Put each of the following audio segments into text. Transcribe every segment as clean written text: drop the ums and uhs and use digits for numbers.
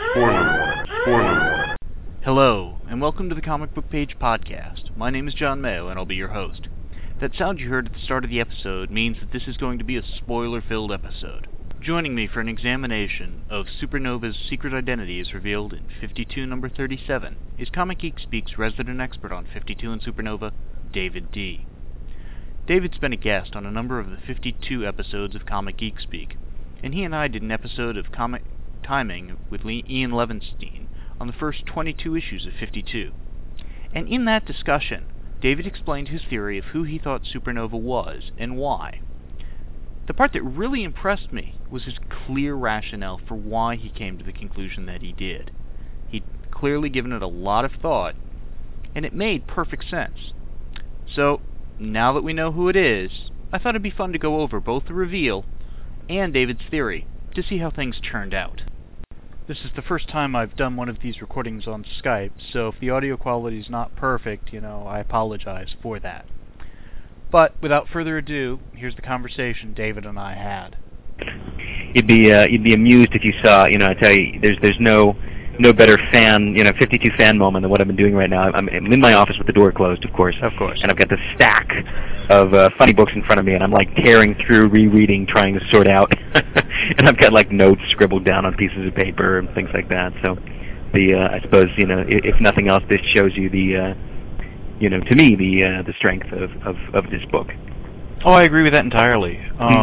Spoiler warning. Spoiler warning. Hello, and welcome to the Comic Book Page Podcast. My name is John Mayo, and I'll be your host. That sound you heard at the start of the episode means that this is going to be a spoiler-filled episode. Joining me for an examination of Supernova's secret identity as revealed in 52 number 37 is Comic Geek Speak's resident expert on 52 and Supernova, David D. David's been a guest on a number of the 52 episodes of Comic Geek Speak, and he and I did an episode of Comic Timing with Ian Levinstein on the first 22 issues of 52. And in that discussion, David explained his theory of who he thought Supernova was and why. The part that really impressed me was his clear rationale for why he came to the conclusion that he did. He'd clearly given it a lot of thought, and it made perfect sense. So, now that we know who it is, I thought it'd be fun to go over both the reveal and David's theory to see how things turned out. This is the first time I've done one of these recordings on Skype, so if the audio quality is not perfect, I apologize for that. But without further ado, here's the conversation David and I had. You'd be amused if you saw, I tell you, there's no better fan, 52 fan moment than what I've been doing right now. I'm in my office with the door closed, of course. Of course. And I've got this stack of funny books in front of me, and I'm like tearing through, rereading, trying to sort out. And I've got like notes scribbled down on pieces of paper and things like that. So, I suppose, if nothing else, this shows you to me, the strength of this book. Oh, I agree with that entirely.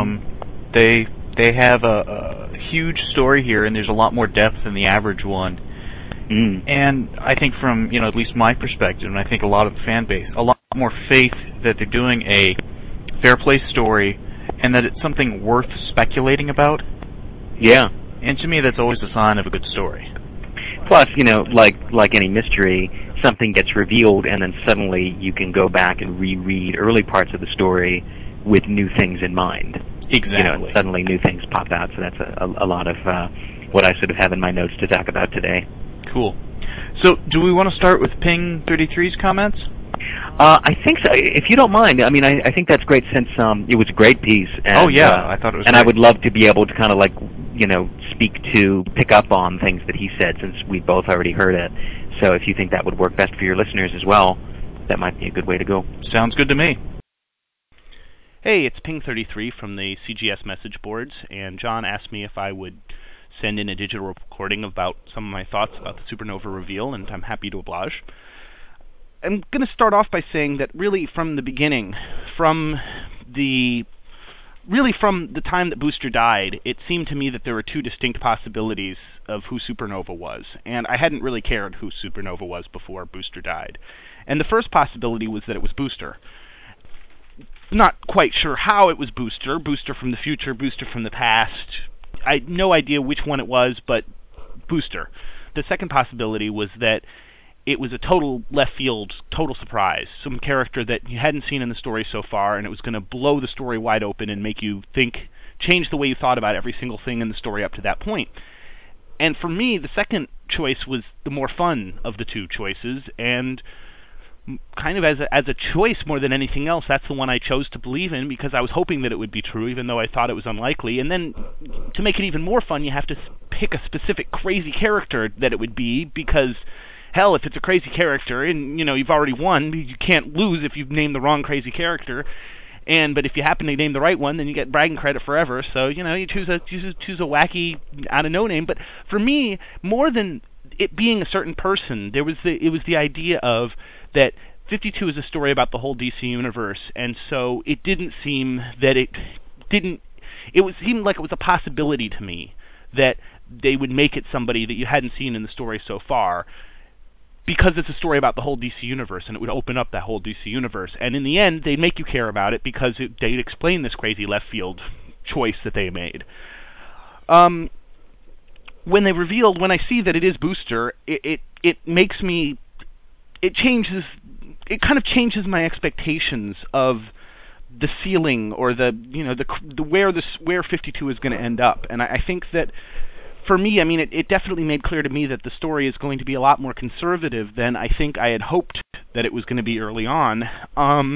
They have a huge story here, and there's a lot more depth than the average one. And I think from, at least my perspective, and I think a lot of the fan base, a lot more faith that they're doing a fair play story and that it's something worth speculating about. Yeah. And to me, that's always a sign of a good story. Plus, like any mystery, something gets revealed and then suddenly you can go back and reread early parts of the story with new things in mind. Exactly. Suddenly new things pop out, so that's a lot of what I sort of have in my notes to talk about today. Cool. So, do we want to start with Ping 33's comments? I think so, if you don't mind. I mean, I think that's great since it was a great piece. And, I thought it was and great. I would love to be able to kind of pick up on things that he said since we both already heard it. So if you think that would work best for your listeners as well, that might be a good way to go. Sounds good to me. Hey, it's Ping 33 from the CGS message boards, and John asked me if I would send in a digital recording about some of my thoughts about the Supernova reveal, and I'm happy to oblige. I'm going to start off by saying that really from the beginning, from the time that Booster died, it seemed to me that there were two distinct possibilities of who Supernova was, and I hadn't really cared who Supernova was before Booster died. And the first possibility was that it was Booster. Not quite sure how it was Booster from the future, Booster from the past. I had no idea which one it was, but Booster. The second possibility was that it was a total left field, total surprise, some character that you hadn't seen in the story so far, and it was going to blow the story wide open and make you change the way you thought about every single thing in the story up to that point. And for me, the second choice was the more fun of the two choices, and kind of as a choice more than anything else, that's the one I chose to believe in because I was hoping that it would be true, even though I thought it was unlikely. And then, to make it even more fun, you have to pick a specific crazy character that it would be, because hell, if it's a crazy character and, you've already won, you can't lose if you've named the wrong crazy character. But if you happen to name the right one, then you get bragging credit forever. So, you choose a wacky out of no name. But for me, more than it being a certain person, it was the idea of that 52 is a story about the whole DC universe, and so it didn't seem that it seemed like it was a possibility to me that they would make it somebody that you hadn't seen in the story so far, because it's a story about the whole DC universe, and it would open up that whole DC universe. And in the end, they'd make you care about it because they'd explain this crazy left field choice that they made. When I see that it is Booster, it kind of changes my expectations of the ceiling or where 52 is going to end up. And I think that for me, it definitely made clear to me that the story is going to be a lot more conservative than I think I had hoped that it was going to be early on.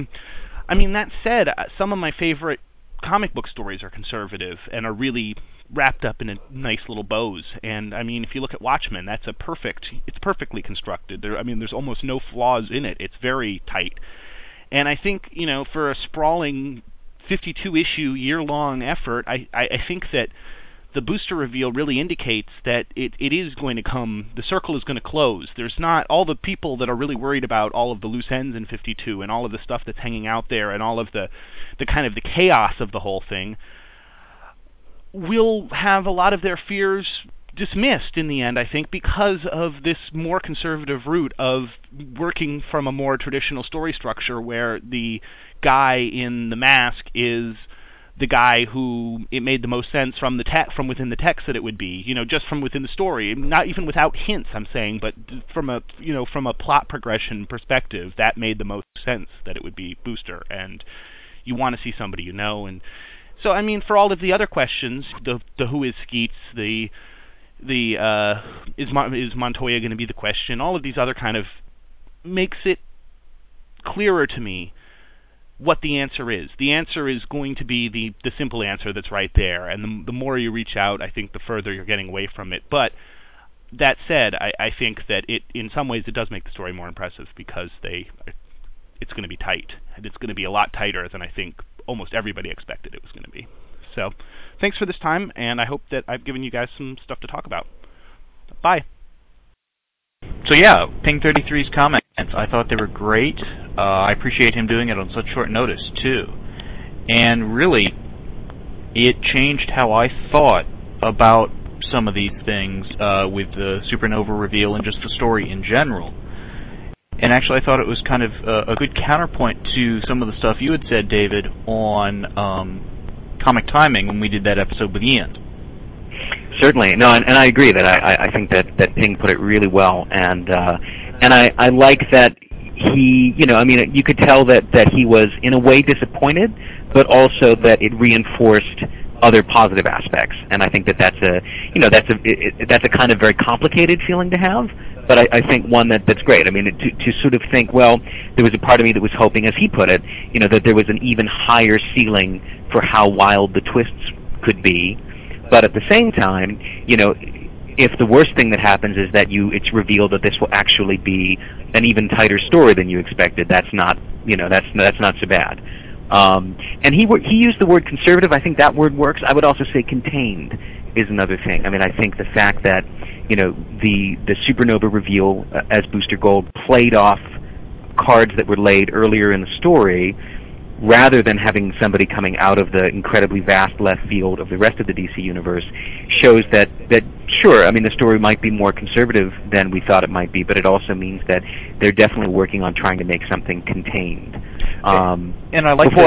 That said, some of my favorite comic book stories are conservative and are really wrapped up in a nice little bows. And I mean, if you look at Watchmen, it's perfectly constructed. There's almost no flaws in it. It's very tight. And I think, for a sprawling 52-issue year-long effort, I think that the booster reveal really indicates that it is going to come, the circle is going to close. There's not all the people that are really worried about all of the loose ends in 52 and all of the stuff that's hanging out there and all of the kind of the chaos of the whole thing will have a lot of their fears dismissed in the end, I think, because of this more conservative route of working from a more traditional story structure where the guy in the mask is the guy who it made the most sense from within the text that it would be, just from within the story, not even without hints, I'm saying, but from a plot progression perspective, that made the most sense that it would be Booster, and you want to see somebody and so I mean, for all of the other questions, the who is Skeets, is Montoya going to be the question, all of these other kind of makes it clearer to me what the answer is. The answer is going to be the simple answer that's right there, and the more you reach out, I think the further you're getting away from it. But that said, I think that in some ways it does make the story more impressive because it's going to be tight, and it's going to be a lot tighter than I think almost everybody expected it was going to be. So, thanks for this time, and I hope that I've given you guys some stuff to talk about. Bye. So yeah, Ping33's comments, I thought they were great. I appreciate him doing it on such short notice, too. And really, it changed how I thought about some of these things with the Supernova reveal and just the story in general. And actually, I thought it was kind of a good counterpoint to some of the stuff you had said, David, on Comic Timing when we did that episode with Ian. Certainly, no, and I agree that I think that Ping put it really well, and I like that he, you could tell that he was in a way disappointed, but also that it reinforced other positive aspects, and I think that's a kind of very complicated feeling to have, but I think one that's great. I mean, to sort of think, well, there was a part of me that was hoping, as he put it, that there was an even higher ceiling for how wild the twists could be. But at the same time, if the worst thing that happens is that it's revealed that this will actually be an even tighter story than you expected, that's not so bad. And he used the word conservative. I think that word works. I would also say contained is another thing. I mean, I think the fact that the Supernova reveal as Booster Gold played off cards that were laid earlier in the story, rather than having somebody coming out of the incredibly vast left field of the rest of the DC universe, shows that sure, I mean, the story might be more conservative than we thought it might be, but it also means that they're definitely working on trying to make something contained. And I like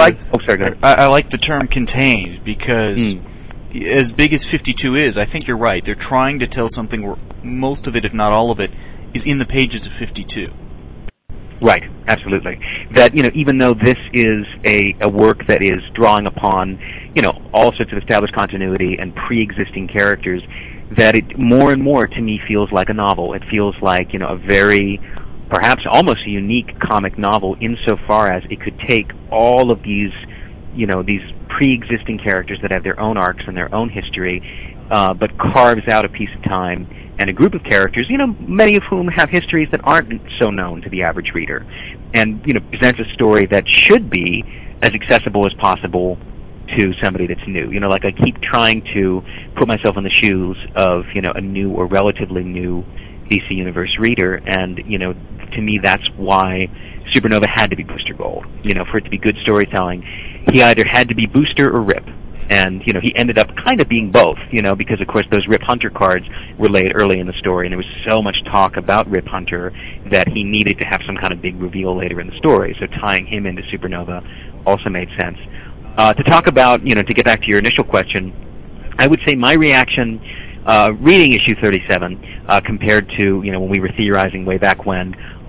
I like the term contained because as big as 52 is, I think you're right. They're trying to tell something where most of it, if not all of it, is in the pages of 52. Right, absolutely. That, even though this is a work that is drawing upon, all sorts of established continuity and pre-existing characters, that it more and more to me feels like a novel. It feels like, a very, perhaps almost a unique comic novel insofar as it could take all of these, these pre-existing characters that have their own arcs and their own history, but carves out a piece of time and a group of characters, many of whom have histories that aren't so known to the average reader, and, presents a story that should be as accessible as possible to somebody that's new. Like I keep trying to put myself in the shoes of, a new or relatively new DC Universe reader, and, to me that's why Supernova had to be Booster Gold. For it to be good storytelling, he either had to be Booster or Rip. And, he ended up kind of being both, because, of course, those Rip Hunter cards were laid early in the story, and there was so much talk about Rip Hunter that he needed to have some kind of big reveal later in the story, so tying him into Supernova also made sense. To talk about, to get back to your initial question, I would say my reaction reading issue 37 compared to, when we were theorizing way back when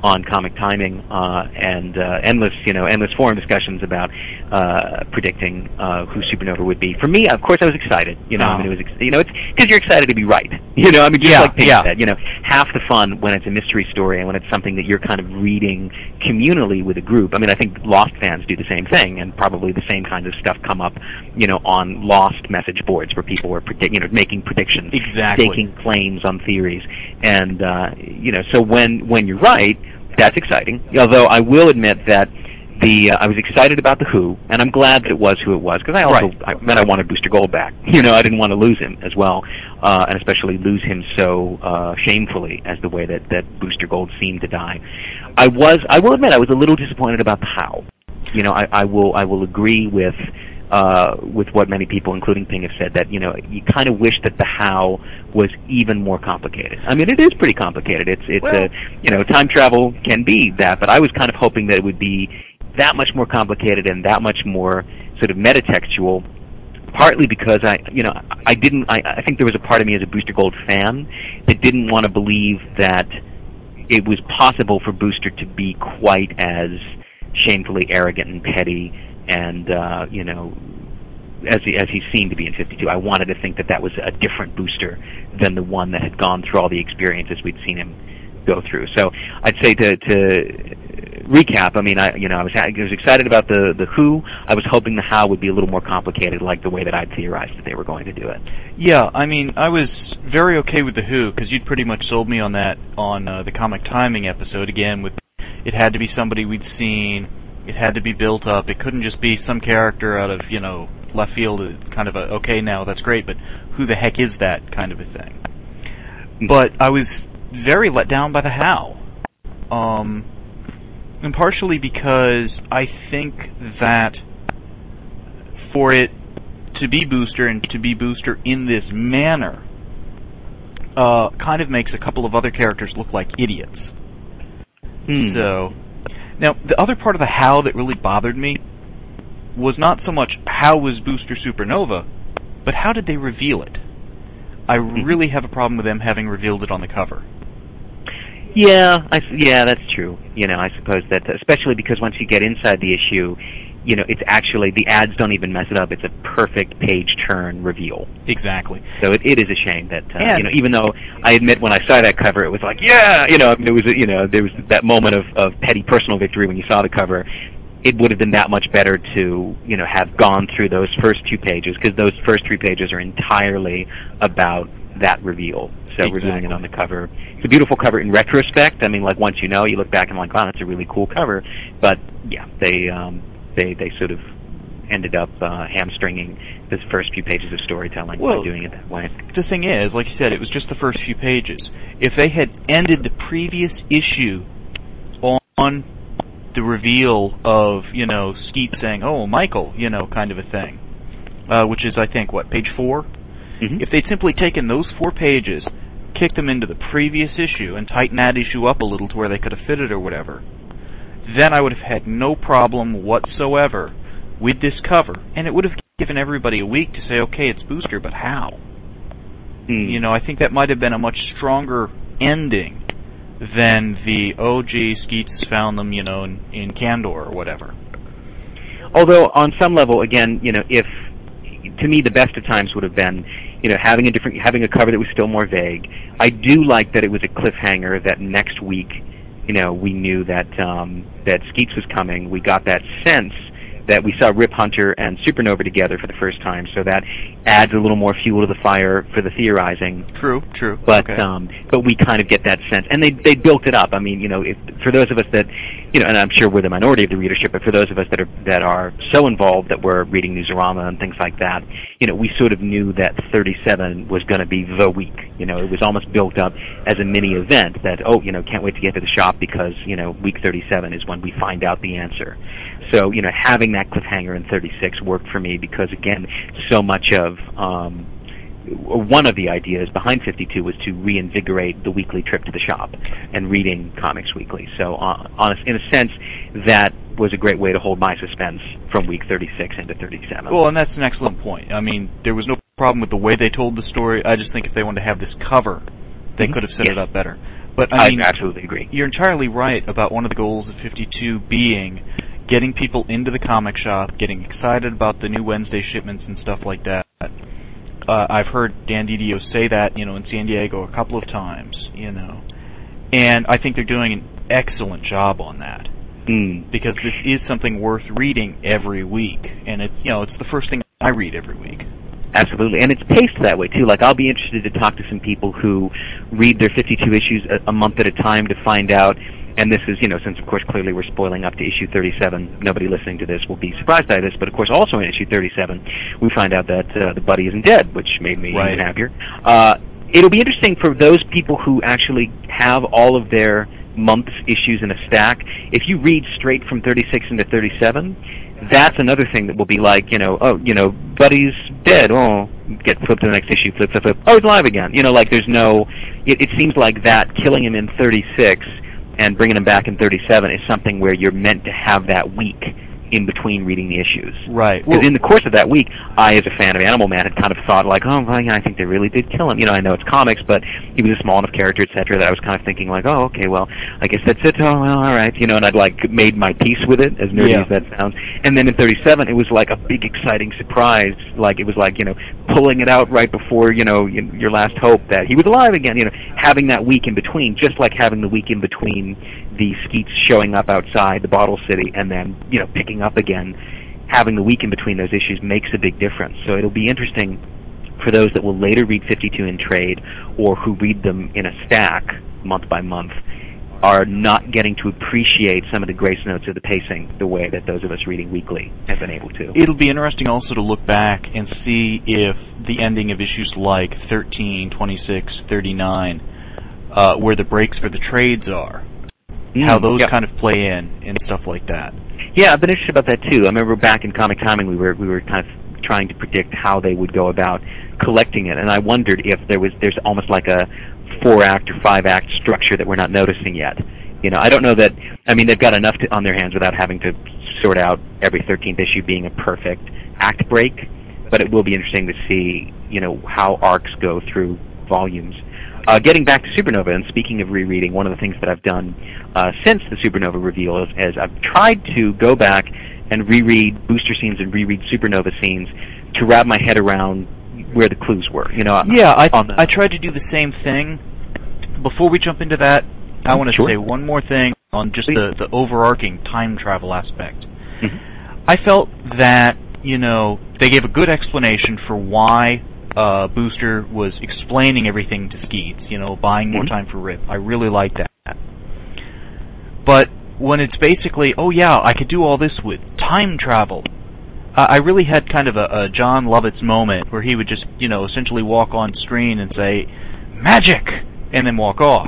on Comic Timing and endless forum discussions about predicting who Supernova would be. For me, of course, I was excited. I mean, it's because you're excited to be right. I mean, just like Pink said, half the fun when it's a mystery story and when it's something that you're kind of reading communally with a group. I mean, I think Lost fans do the same thing, and probably the same kind of stuff come up, on Lost message boards where people were making predictions, staking claims on theories, and so when you're right, that's exciting. Although I will admit that I was excited about the Who, and I'm glad that it was who it was, because I wanted Booster Gold back. I didn't want to lose him as well, and especially lose him so shamefully as the way that Booster Gold seemed to die. I will admit, I was a little disappointed about the How. I will agree with what many people, including Ping, have said, that you kind of wish that the How was even more complicated. I mean, it is pretty complicated. Time travel can be that, but I was kind of hoping that it would be that much more complicated and that much more sort of metatextual. Partly because I think there was a part of me as a Booster Gold fan that didn't want to believe that it was possible for Booster to be quite as shamefully arrogant and petty and as he seemed to be in 52. I wanted to think that was a different Booster than the one that had gone through all the experiences we'd seen him go through. So I'd say to recap, I mean, I was excited about the Who. I was hoping the How would be a little more complicated, like the way that I'd theorized that they were going to do it. Yeah, I mean, I was very okay with the Who, because you'd pretty much sold me on that on the Comic Timing episode, again, with it had to be somebody we'd seen, it had to be built up, it couldn't just be some character out of, left field, kind of okay, now that's great, but who the heck is that kind of a thing. But I was very let down by the How. And partially because I think that for it to be Booster and to be Booster in this manner kind of makes a couple of other characters look like idiots. So, now, the other part of the How that really bothered me was not so much how was Booster Supernova, but how did they reveal it? I really have a problem with them having revealed it on the cover. Yeah, that's true. I suppose that, especially because once you get inside the issue, it's actually, the ads don't even mess it up. It's a perfect page turn reveal. Exactly. So it is a shame that, even though I admit when I saw that cover, it was like, there was that moment of petty personal victory when you saw the cover. It would have been that much better to, have gone through those first 2 pages, because those first 3 pages are entirely about that reveal. So we're doing it on the cover. It's a beautiful cover in retrospect. I mean, like, once you look back and like, wow, that's a really cool cover. But yeah, they sort of ended up hamstringing the first few pages of storytelling by doing it that way. The thing is, like you said, it was just the first few pages. If they had ended the previous issue on the reveal of, Skeet saying, "Oh, Michael," kind of a thing, which is, I think, page 4? Mm-hmm. If they'd simply taken those 4 pages, kicked them into the previous issue, and tightened that issue up a little to where they could have fit it or whatever, then I would have had no problem whatsoever with this cover, and it would have given everybody a week to say, okay, it's Booster, but how? I think that might have been a much stronger ending than the, oh, gee, Skeets found them, in Kandor or whatever. Although, on some level, again, if, to me, the best of times would have been, having a cover that was still more vague. I do like that it was a cliffhanger that next week, we knew that Skeets was coming. We got that sense that we saw Rip Hunter and Supernova together for the first time, so that adds a little more fuel to the fire for the theorizing. True. But okay. But we kind of get that sense, and they built it up. I mean, for those of us that, and I'm sure we're the minority of the readership, but for those of us that are so involved that we're reading Newsarama and things like that, we sort of knew that 37 was going to be the week. It was almost built up as a mini event that, can't wait to get to the shop because, week 37 is when we find out the answer. So, having that cliffhanger in 36 worked for me because, again, so much of one of the ideas behind 52 was to reinvigorate the weekly trip to the shop and reading comics weekly. So, in a sense, that was a great way to hold my suspense from week 36 into 37. Well, and that's an excellent point. I mean, there was no problem with the way they told the story. I just think if they wanted to have this cover, they could have set it up better. But I mean, absolutely agree. You're entirely right about one of the goals of 52 being getting people into the comic shop, getting excited about the new Wednesday shipments and stuff like that. I've heard Dan DiDio say that, in San Diego a couple of times, and I think they're doing an excellent job on that. Because this is something worth reading every week, and it's the first thing I read every week. Absolutely, and it's paced that way too. Like, I'll be interested to talk to some people who read their 52 issues a month at a time to find out. And this is, since of course clearly we're spoiling up to issue 37, nobody listening to this will be surprised by this, but of course also in issue 37, we find out that the buddy isn't dead, which made me even happier. It'll be interesting for those people who actually have all of their month's issues in a stack. If you read straight from 36 into 37, that's another thing that will be like, buddy's dead. Oh, get flipped to the next issue, flip. Oh, he's alive again. There's no. It seems like that killing him in 36 and bringing him back in 37 is something where you're meant to have that week in between reading the issues. Right. Because in the course of that week, I, as a fan of Animal Man, had kind of thought like, oh, well, I think they really did kill him. I know it's comics, but he was a small enough character, etc., that I was kind of thinking like, oh, okay, well, I guess that's it. Oh, well, all right. And I'd made my peace with it, as nerdy as that sounds. And then in 37, it was like a big, exciting surprise. Like, it was like, pulling it out right before, your last hope that he was alive again. Having that week in between, just like having the week in between the Skeets showing up outside the Bottle City and then, picking up again, having the week in between those issues makes a big difference. So it'll be interesting for those that will later read 52 in trade or who read them in a stack month by month are not getting to appreciate some of the grace notes of the pacing the way that those of us reading weekly have been able to. It'll be interesting also to look back and see if the ending of issues like 13, 26, 39, where the breaks for the trades are, how those kind of play in and stuff like that. Yeah, I've been interested about that too. I remember back in Comic Timing we were kind of trying to predict how they would go about collecting it, and I wondered if there's almost like a 4-act or 5-act structure that we're not noticing yet. I don't know that. I mean, they've got enough on their hands without having to sort out every 13th issue being a perfect act break, but it will be interesting to see how arcs go through volumes. Getting back to Supernova, and speaking of rereading, one of the things that I've done since the Supernova reveal is I've tried to go back and reread booster scenes and reread Supernova scenes to wrap my head around where the clues were. I tried to do the same thing. Before we jump into that, I want to say one more thing on just the overarching time travel aspect. Mm-hmm. I felt that, they gave a good explanation for why Booster was explaining everything to Skeets, buying more time for Rip. I really like that. But when it's basically, oh yeah, I could do all this with time travel, I really had kind of a John Lovitz moment where he would just, essentially walk on screen and say, magic, and then walk off.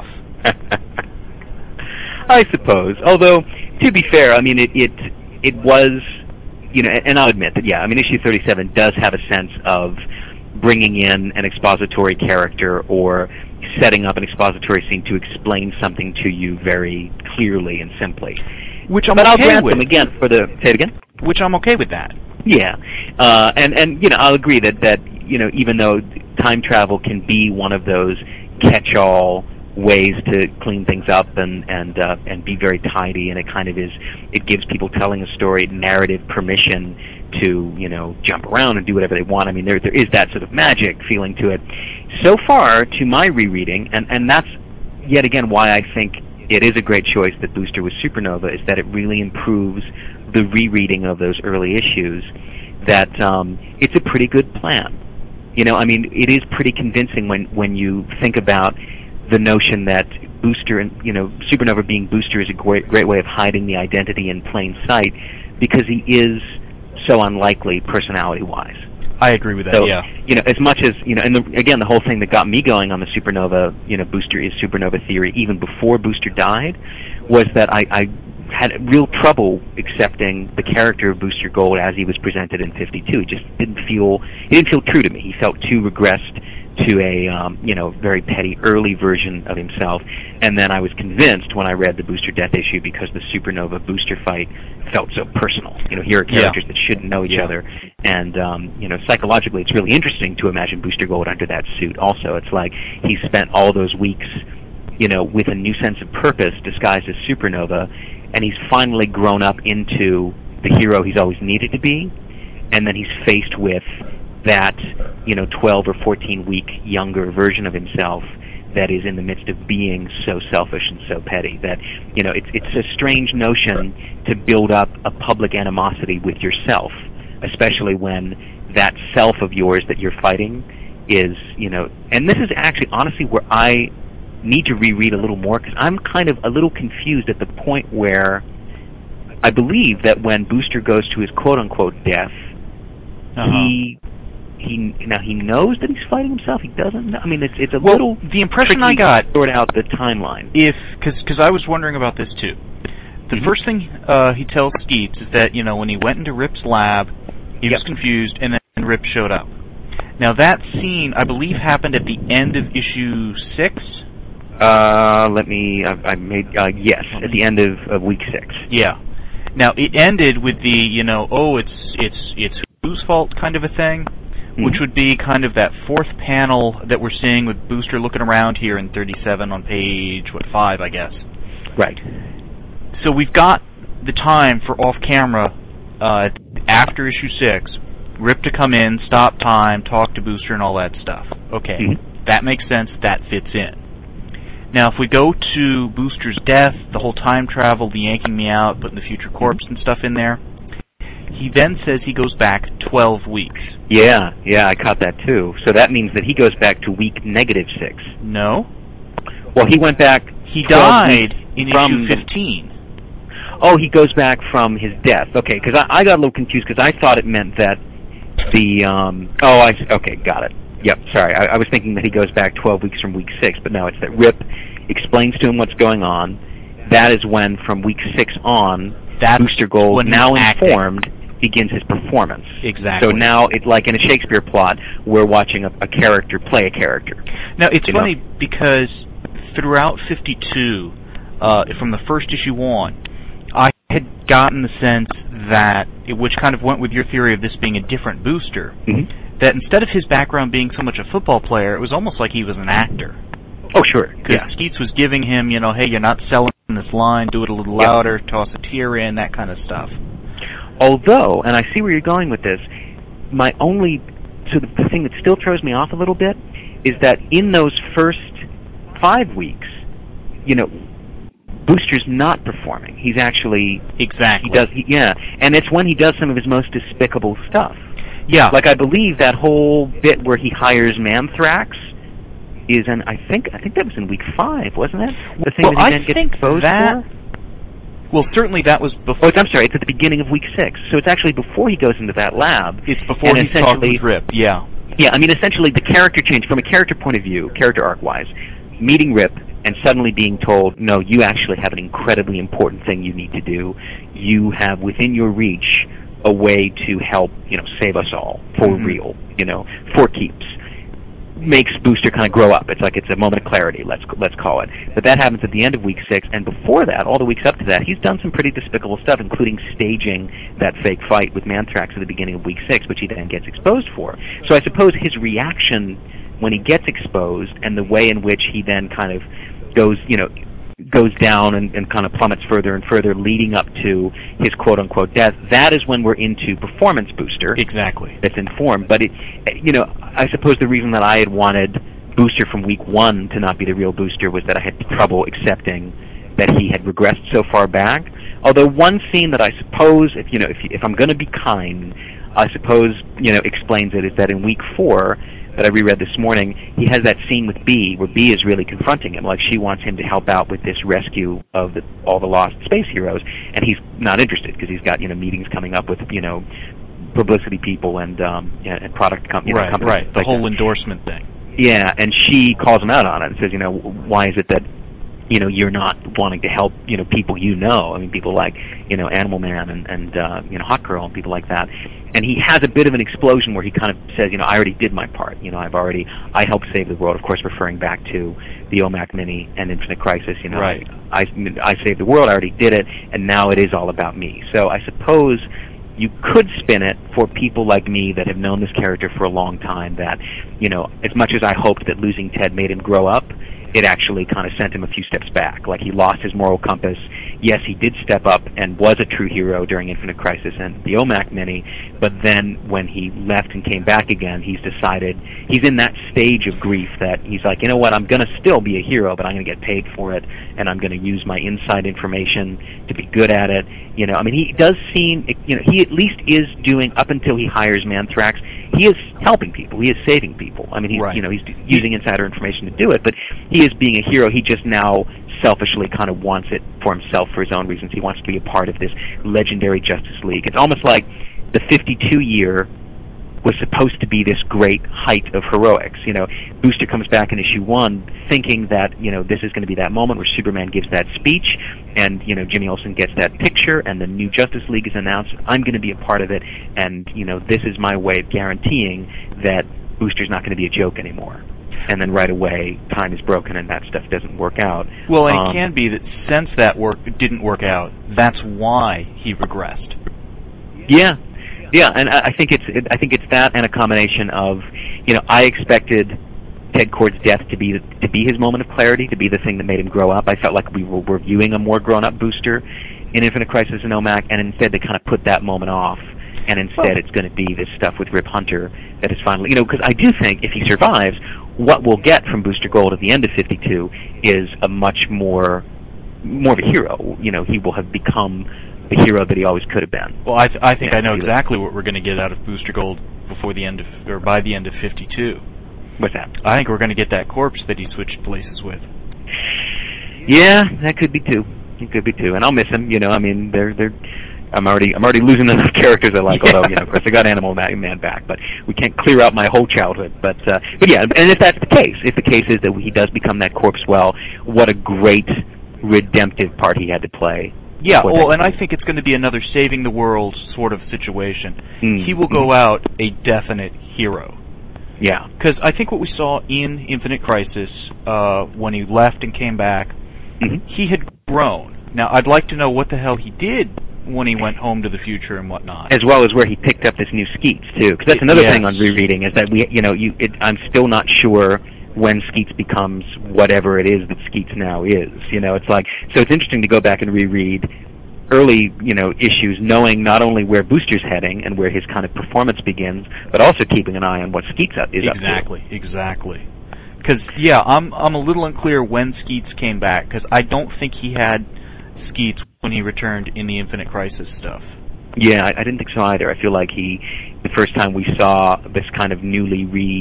I suppose. Although, to be fair, I mean, it was, and I'll admit that, issue 37 does have a sense of bringing in an expository character or setting up an expository scene to explain something to you very clearly and simply. Which I'm I'll okay grant with. them again for the... Say it again? Which I'm okay with that. Yeah. And I'll agree that even though time travel can be one of those catch-all ways to clean things up and be very tidy, and it gives people telling a story narrative permission to jump around and do whatever they want. I mean, there is that sort of magic feeling to it. So far, to my rereading, and that's yet again why I think it is a great choice that Booster was Supernova, is that it really improves the rereading of those early issues. That it's a pretty good plan. It is pretty convincing when you think about the notion that Booster and Supernova being Booster is a great way of hiding the identity in plain sight, because he is so unlikely personality-wise. I agree with that. So, yeah. As much as and again, the whole thing that got me going on the Supernova, Booster is Supernova theory, even before Booster died, was that I had real trouble accepting the character of Booster Gold as he was presented in 52. It just didn't feel true to me. He felt too regressed to a very petty early version of himself. And then I was convinced when I read the Booster Death issue, because the Supernova Booster fight felt so personal. Here are characters that shouldn't know each other, and psychologically it's really interesting to imagine Booster Gold under that suit. Also, it's like he spent all those weeks with a new sense of purpose disguised as Supernova, and he's finally grown up into the hero he's always needed to be, and then he's faced with that 12 or 14 week younger version of himself that is in the midst of being so selfish and so petty that it's a strange notion to build up a public animosity with yourself, especially when that self of yours that you're fighting is and this is actually honestly where I need to reread a little more, because I'm kind of a little confused at the point where I believe that when Booster goes to his quote-unquote death, he knows that he's fighting himself. He doesn't know. I mean, it's a little. The impression I got to sort out the timeline. Because I was wondering about this too. The first thing he tells Skeets is that when he went into Rip's lab, he was confused, and then Rip showed up. Now that scene, I believe, happened at the end of issue 6. Yes, at the end of week 6. Yeah. Now it ended with the it's whose fault kind of a thing, which would be kind of that fourth panel that we're seeing with Booster looking around here in 37 on page 5, I guess. Right. So we've got the time for off-camera after issue 6, Rip to come in, stop time, talk to Booster, and all that stuff. Okay, that makes sense. That fits in. Now, if we go to Booster's death, the whole time travel, the yanking me out, putting the future corpse and stuff in there, he then says he goes back 12 weeks. Yeah, I caught that too. So that means that he goes back to week -6. No. Well, he went back. He died in issue 15. Oh, he goes back from his death. Okay, because I got a little confused because I thought it meant that the okay, got it. Yep, sorry. I was thinking that he goes back 12 weeks from week 6, but no, it's that Rip explains to him what's going on. That is when, from week 6 on, Booster Gold, now informed, begins his performance. Exactly. So now, it's like in a Shakespeare plot, we're watching a character play a character. Now, it's funny because throughout 52, from the first issue on, I had gotten the sense that, which kind of went with your theory of this being a different Booster, that instead of his background being so much a football player, it was almost like he was an actor. Oh, sure. Because Skeets was giving him, hey, you're not selling this line, do it a little louder, toss a tear in, that kind of stuff. Although, and I see where you're going with this, the thing that still throws me off a little bit is that in those first 5 weeks, Booster's not performing. He's actually... Exactly. And it's when he does some of his most despicable stuff. Yeah. Like, I believe that whole bit where he hires Manthrax is in, I think that was in week 5, wasn't it? The thing that he then gets exposed for? Well, certainly that was before... I'm sorry, it's at the beginning of week 6. So it's actually before he goes into that lab. It's before he talks with Rip, yeah. Yeah, I mean, essentially the character change, from a character point of view, character arc-wise, meeting Rip and suddenly being told, no, you actually have an incredibly important thing you need to do. You have within your reach a way to help, save us all for real, for keeps. Makes Booster kind of grow up. It's like it's a moment of clarity, let's call it. But that happens at the end of week 6, and before that, all the weeks up to that, he's done some pretty despicable stuff, including staging that fake fight with Manthrax at the beginning of week 6, which he then gets exposed for. So I suppose his reaction when he gets exposed, and the way in which he then kind of goes down and kind of plummets further and further, leading up to his quote-unquote death, that is when we're into Performance Booster. Exactly. That's informed. But, I suppose the reason that I had wanted Booster from week 1 to not be the real Booster was that I had trouble accepting that he had regressed so far back. Although one scene that I suppose, if I'm going to be kind, I suppose, explains it, is that in week 4, that I reread this morning, he has that scene with Bee, where Bee is really confronting him, like she wants him to help out with this rescue of all the lost space heroes, and he's not interested because he's got meetings coming up with publicity people and product companies. Right. The whole endorsement thing. Yeah, and she calls him out on it and says, why is it that you're not wanting to help, people I mean, people like, Animal Man and Hot Girl and people like that. And he has a bit of an explosion where he kind of says, I already did my part. I helped save the world, of course, referring back to the OMAC Mini and Infinite Crisis. Right. I saved the world, I already did it, and now it is all about me. So I suppose you could spin it for people like me that have known this character for a long time that, as much as I hoped that losing Ted made him grow up, it actually kind of sent him a few steps back. Like, he lost his moral compass. Yes, he did step up and was a true hero during Infinite Crisis and the OMAC mini, but then when he left and came back again, he's decided, he's in that stage of grief that he's like, you know what, I'm going to still be a hero, but I'm going to get paid for it, and I'm going to use my inside information to be good at it. You know, I mean, he does seem, you know, he at least is doing, up until he hires Manthrax, he is helping people. He is saving people. I mean, he's, you know, he's using insider information to do it, but he is being a hero. He just now selfishly kind of wants it for himself, for his own reasons. He wants to be a part of this legendary Justice League. It's almost like the 52 year was supposed to be this great height of heroics. You know, Booster comes back in issue 1 thinking that, you know, this is going to be that moment where Superman gives that speech and, you know, Jimmy Olsen gets that picture and the new Justice League is announced. I'm going to be a part of it, and, you know, this is my way of guaranteeing that Booster's not going to be a joke anymore. And then right away, time is broken and that stuff doesn't work out. Well, and it can be that since that didn't work out, that's why he regressed. Yeah. Yeah, and I think it's that and a combination of, you know, I expected Ted Kord's death to be his moment of clarity, to be the thing that made him grow up. I felt like we were viewing a more grown-up Booster in Infinite Crisis and OMAC, and instead they kind of put that moment off, and instead it's going to be this stuff with Rip Hunter that is finally, you know, because I do think if he survives, what we'll get from Booster Gold at the end of 52 is a much more of a hero. You know, he will have become the hero that he always could have been. Well, I think I know exactly what we're going to get out of Booster Gold before the end of, or by the end of 52. What's that? I think we're going to get that corpse that he switched places with. Yeah, that could be too. It could be too, and I'll miss him. You know, I mean, I'm already losing enough characters I like. Although, you know, of course, I got Animal Man back, but we can't clear out my whole childhood. But yeah, and if that's the case, if the case is that he does become that corpse, well, what a great redemptive part he had to play. Yeah, well, and I think it's going to be another saving the world sort of situation. He will go out a definite hero. Yeah. Because I think what we saw in Infinite Crisis, when he left and came back, he had grown. Now, I'd like to know what the hell he did when he went home to the future and whatnot. As well as where he picked up this new Skeets, too. Because that's another thing on rereading, is that I'm still not sure when Skeets becomes whatever it is that Skeets now is. You know, it's like, so it's interesting to go back and reread early, you know, issues, knowing not only where Booster's heading and where his kind of performance begins, but also keeping an eye on what Skeets is up to. Exactly. Because, yeah, I'm a little unclear when Skeets came back, because I don't think he had Skeets when he returned in the Infinite Crisis stuff. Yeah, I didn't think so either. I feel like the first time we saw this kind of newly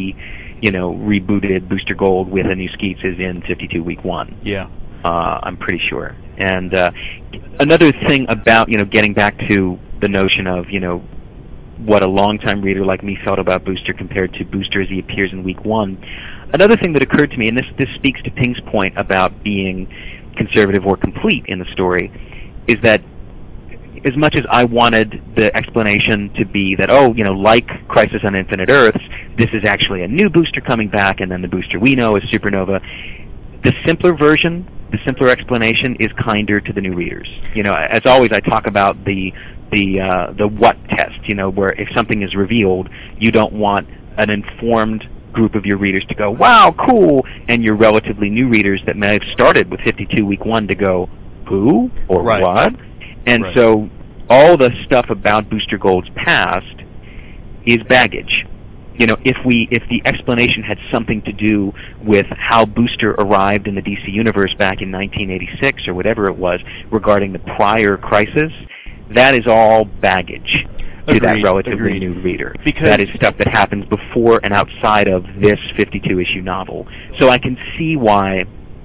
rebooted Booster Gold with a new Skeets is in 52 week 1. Yeah. I'm pretty sure. And another thing about, you know, getting back to the notion of, you know, what a longtime reader like me felt about Booster compared to Booster as he appears in week 1, another thing that occurred to me, and this speaks to Ping's point about being conservative or complete in the story, is that as much as I wanted the explanation to be that, oh, you know, like Crisis on Infinite Earths, this is actually a new Booster coming back, and then the Booster we know is Supernova, the simpler version, the simpler explanation is kinder to the new readers. You know, as always, I talk about the what test, you know, where if something is revealed, you don't want an informed group of your readers to go, wow, cool, and your relatively new readers that may have started with 52 week 1 to go, who? Or what? And so all the stuff about Booster Gold's past is baggage. You know, if the explanation had something to do with how Booster arrived in the DC Universe back in 1986 or whatever it was regarding the prior crisis, that is all baggage to that relatively new reader. Because that is stuff that happens before and outside of this 52-issue novel. So I can see why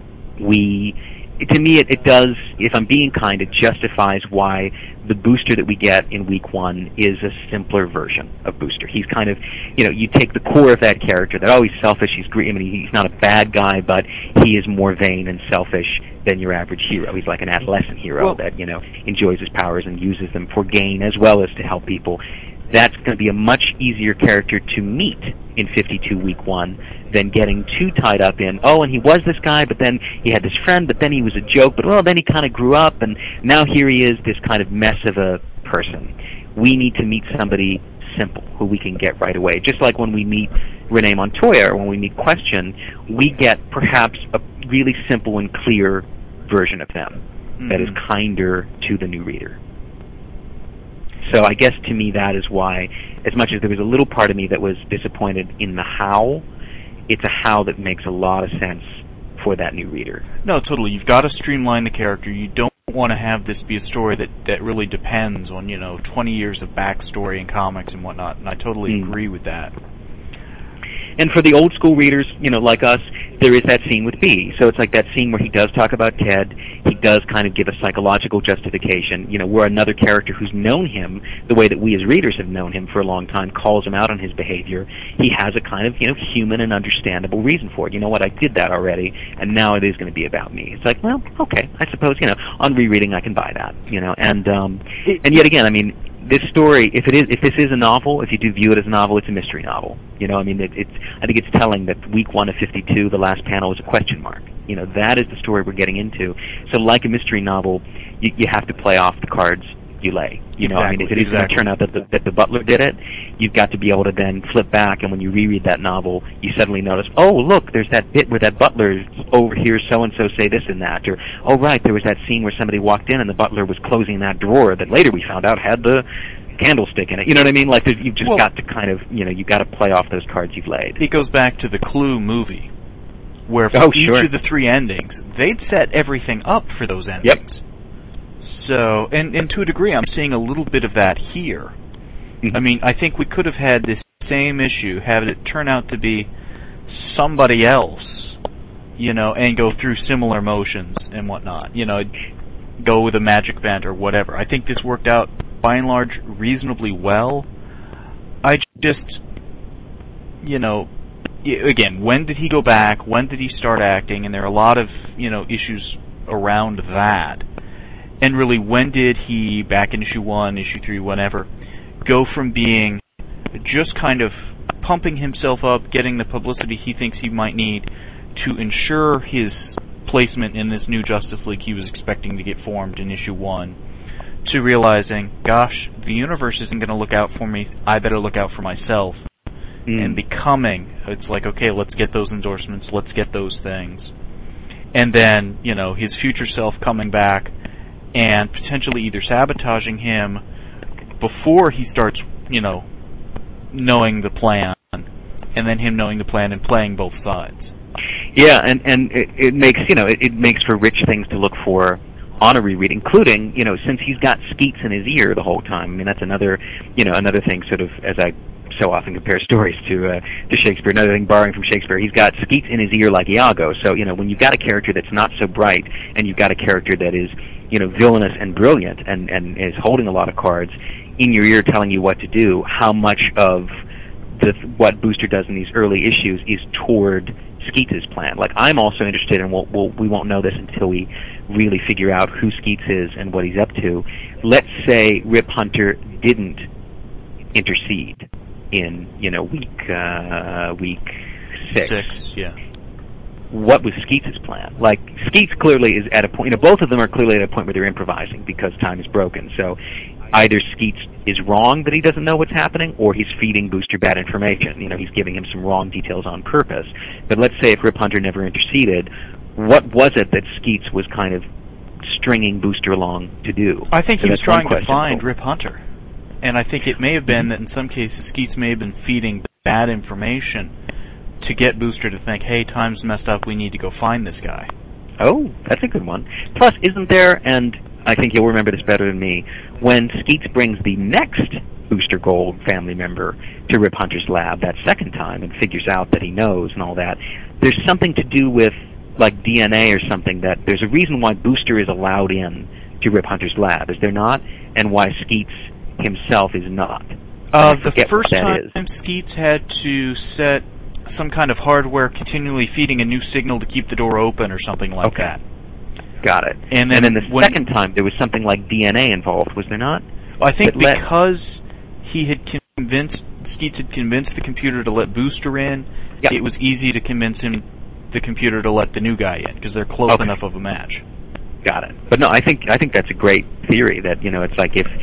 to me, it does, if I'm being kind, it justifies why the Booster that we get in week 1 is a simpler version of Booster. He's kind of, you know, you take the core of that character, that, oh, he's selfish, he's not a bad guy, but he is more vain and selfish than your average hero. He's like an adolescent hero that, you know, enjoys his powers and uses them for gain as well as to help people. That's going to be a much easier character to meet in 52 week 1 than getting too tied up in, oh, and he was this guy, but then he had this friend, but then he was a joke, but well, then he kind of grew up, and now here he is, this kind of mess of a person. We need to meet somebody simple who we can get right away. Just like when we meet Renee Montoya or when we meet Question, we get perhaps really simple and clear version of them that is kinder to the new reader. So I guess to me that is why, as much as there was a little part of me that was disappointed in the how, it's a how that makes a lot of sense for that new reader. No, totally. You've got to streamline the character. You don't want to have this be a story that really depends on, 20 years of backstory in comics and whatnot, and I totally agree with that. And for the old school readers, like us, there is that scene with B. So it's like that scene where he does talk about Ted. He does kind of give a psychological justification. Where another character who's known him the way that we as readers have known him for a long time calls him out on his behavior. He has a kind of, human and understandable reason for it. You know what? I did that already, and now it is going to be about me. It's like, well, okay, I suppose, on rereading I can buy that, and yet again, I mean, this story, if this is a novel, if you do view it as a novel, it's a mystery novel. I think it's telling that week 1 of 52, the last panel is a question mark. That is the story we're getting into. So like a mystery novel, you have to play off the cards you lay. Exactly, if it is going to turn out that the butler did it, you've got to be able to then flip back, and when you reread that novel, you suddenly notice, oh, look, there's that bit where that butler overhears so-and-so say this and that, or, oh, right, there was that scene where somebody walked in and the butler was closing that drawer that later we found out had the candlestick in it. You know what I mean? Like, you've just got to kind of, you've got to play off those cards you've laid. It goes back to the Clue movie, where for each of the 3 endings, they'd set everything up for those endings. Yep. So, and to a degree, I'm seeing a little bit of that here. I mean, I think we could have had this same issue, have it turn out to be somebody else, and go through similar motions and whatnot. Go with a magic band or whatever. I think this worked out, by and large, reasonably well. I just, again, when did he go back? When did he start acting? And there are a lot of, issues around that. And really, when did he, back in issue 1, issue 3, whatever, go from being just kind of pumping himself up, getting the publicity he thinks he might need to ensure his placement in this new Justice League he was expecting to get formed in issue 1, to realizing, gosh, the universe isn't going to look out for me, I better look out for myself, and becoming, it's like, okay, let's get those endorsements, let's get those things. And then, his future self coming back and potentially either sabotaging him before he starts, knowing the plan, and then him knowing the plan and playing both sides. Yeah, and it makes, it makes for rich things to look for on a reread, including, since he's got Skeets in his ear the whole time. I mean, that's another thing, sort of, as I so often compare stories to Shakespeare, another thing borrowing from Shakespeare, he's got Skeets in his ear like Iago. So, when you've got a character that's not so bright, and you've got a character that is, villainous and brilliant, and is holding a lot of cards in your ear telling you what to do, how much of what Booster does in these early issues is toward Skeets' plan. Like, I'm also interested in, we won't know this until we really figure out who Skeets is and what he's up to. Let's say Rip Hunter didn't intercede in, week 6. Yeah. What was Skeets' plan? Like, Skeets clearly is at a point, both of them are clearly at a point where they're improvising because time is broken. So either Skeets is wrong that he doesn't know what's happening, or he's feeding Booster bad information. He's giving him some wrong details on purpose. But let's say if Rip Hunter never interceded, what was it that Skeets was kind of stringing Booster along to do? I think he was trying to find Rip Hunter. And I think it may have been that in some cases Skeets may have been feeding bad information to get Booster to think, hey, time's messed up, we need to go find this guy. Oh, that's a good one. Plus, isn't there, and I think you'll remember this better than me, when Skeets brings the next Booster Gold family member to Rip Hunter's lab that second time and figures out that he knows and all that, there's something to do with, like, DNA or something, that there's a reason why Booster is allowed in to Rip Hunter's lab, is there not? And why Skeets himself is not. The first time Skeets had to set some kind of hardware continually feeding a new signal to keep the door open or something like that. Got it. And then the second time there was something like DNA involved, was there not? Well, I think because Skeets had convinced the computer to let Booster in, it was easy to convince the computer to let the new guy in because they're close enough of a match. Got it. But no, I think that's a great theory that, it's like if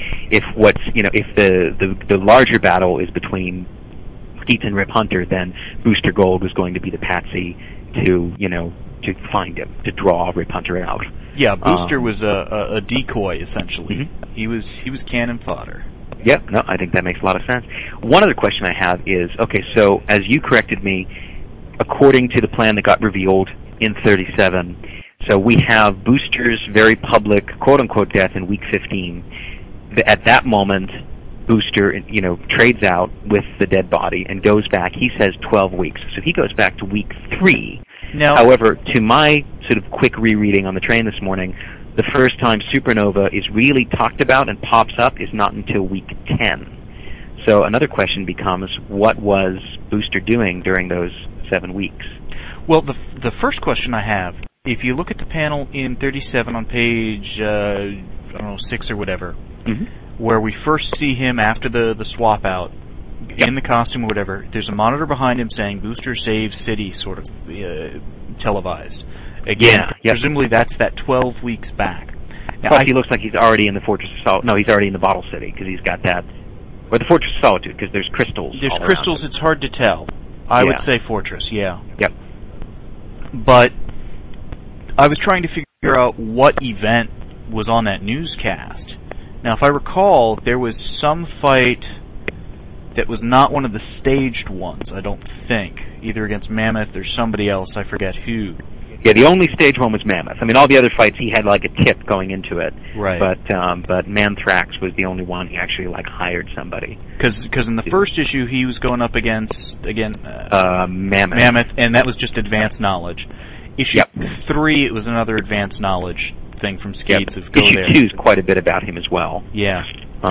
the larger battle is between Skeets and Rip Hunter, then Booster Gold was going to be the patsy to, find him, to draw Rip Hunter out. Yeah, Booster was a decoy essentially. Mm-hmm. He was cannon fodder. Yep, no, I think that makes a lot of sense. One other question I have is, okay, so as you corrected me, according to the plan that got revealed in 37, so we have Booster's very public, quote-unquote, death in week 15. At that moment, Booster, trades out with the dead body and goes back. He says 12 weeks, so he goes back to week 3. Now, however, to my sort of quick rereading on the train this morning, the first time Supernova is really talked about and pops up is not until week 10. So another question becomes, what was Booster doing during those 7 weeks? Well, the first question I have, if you look at the panel in 37 on page, 6 or whatever, mm-hmm. where we first see him after the swap out, in the costume or whatever, there's a monitor behind him saying Booster saves city, sort of televised. Again, presumably that's that 12 weeks back. Now, Plus, he looks like he's already in the Fortress of Solitude. No, he's already in the Bottle City, because he's got that. Or the Fortress of Solitude, because there's crystals. There's all crystals, around. It's hard to tell. I would say Fortress, yeah. Yep. But I was trying to figure out what event was on that newscast. Now, if I recall, there was some fight that was not one of the staged ones, I don't think. Either against Mammoth or somebody else, I forget who. Yeah, the only stage one was Mammoth. I mean, all the other fights, he had like a tip going into it. Right. But Manthrax was the only one he actually hired somebody. Because in the first issue, he was going up against, Mammoth. Mammoth, and that was just advanced knowledge. Issue 3, it was another advanced knowledge thing from Skates of Go Issue There. 2 is quite a bit about him as well. Yeah.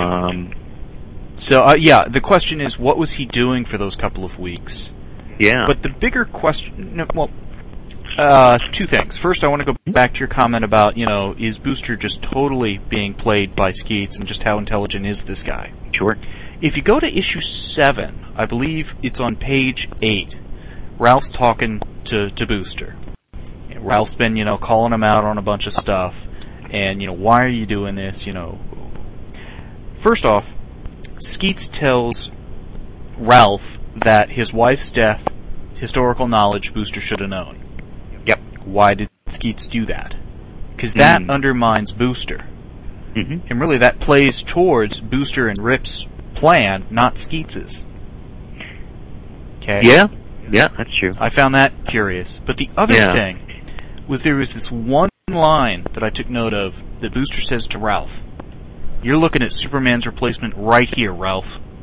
So, the question is, what was he doing for those couple of weeks? Yeah. But the bigger question, two things. First, I want to go back to your comment about, is Booster just totally being played by Skeets, and just how intelligent is this guy? Sure. If you go to issue 7, I believe it's on page 8, Ralph's talking to Booster. Ralph's been, calling him out on a bunch of stuff, and, why are you doing this, First off, Skeets tells Ralph that his wife's death, historical knowledge, Booster should have known. Yep. Why did Skeets do that? Because that undermines Booster. Mm-hmm. And really that plays towards Booster and Rip's plan, not Skeets's. Okay? Yeah, that's true. I found that curious. But the other thing was there was this one line that I took note of that Booster says to Ralph. You're looking at Superman's replacement right here, Ralph.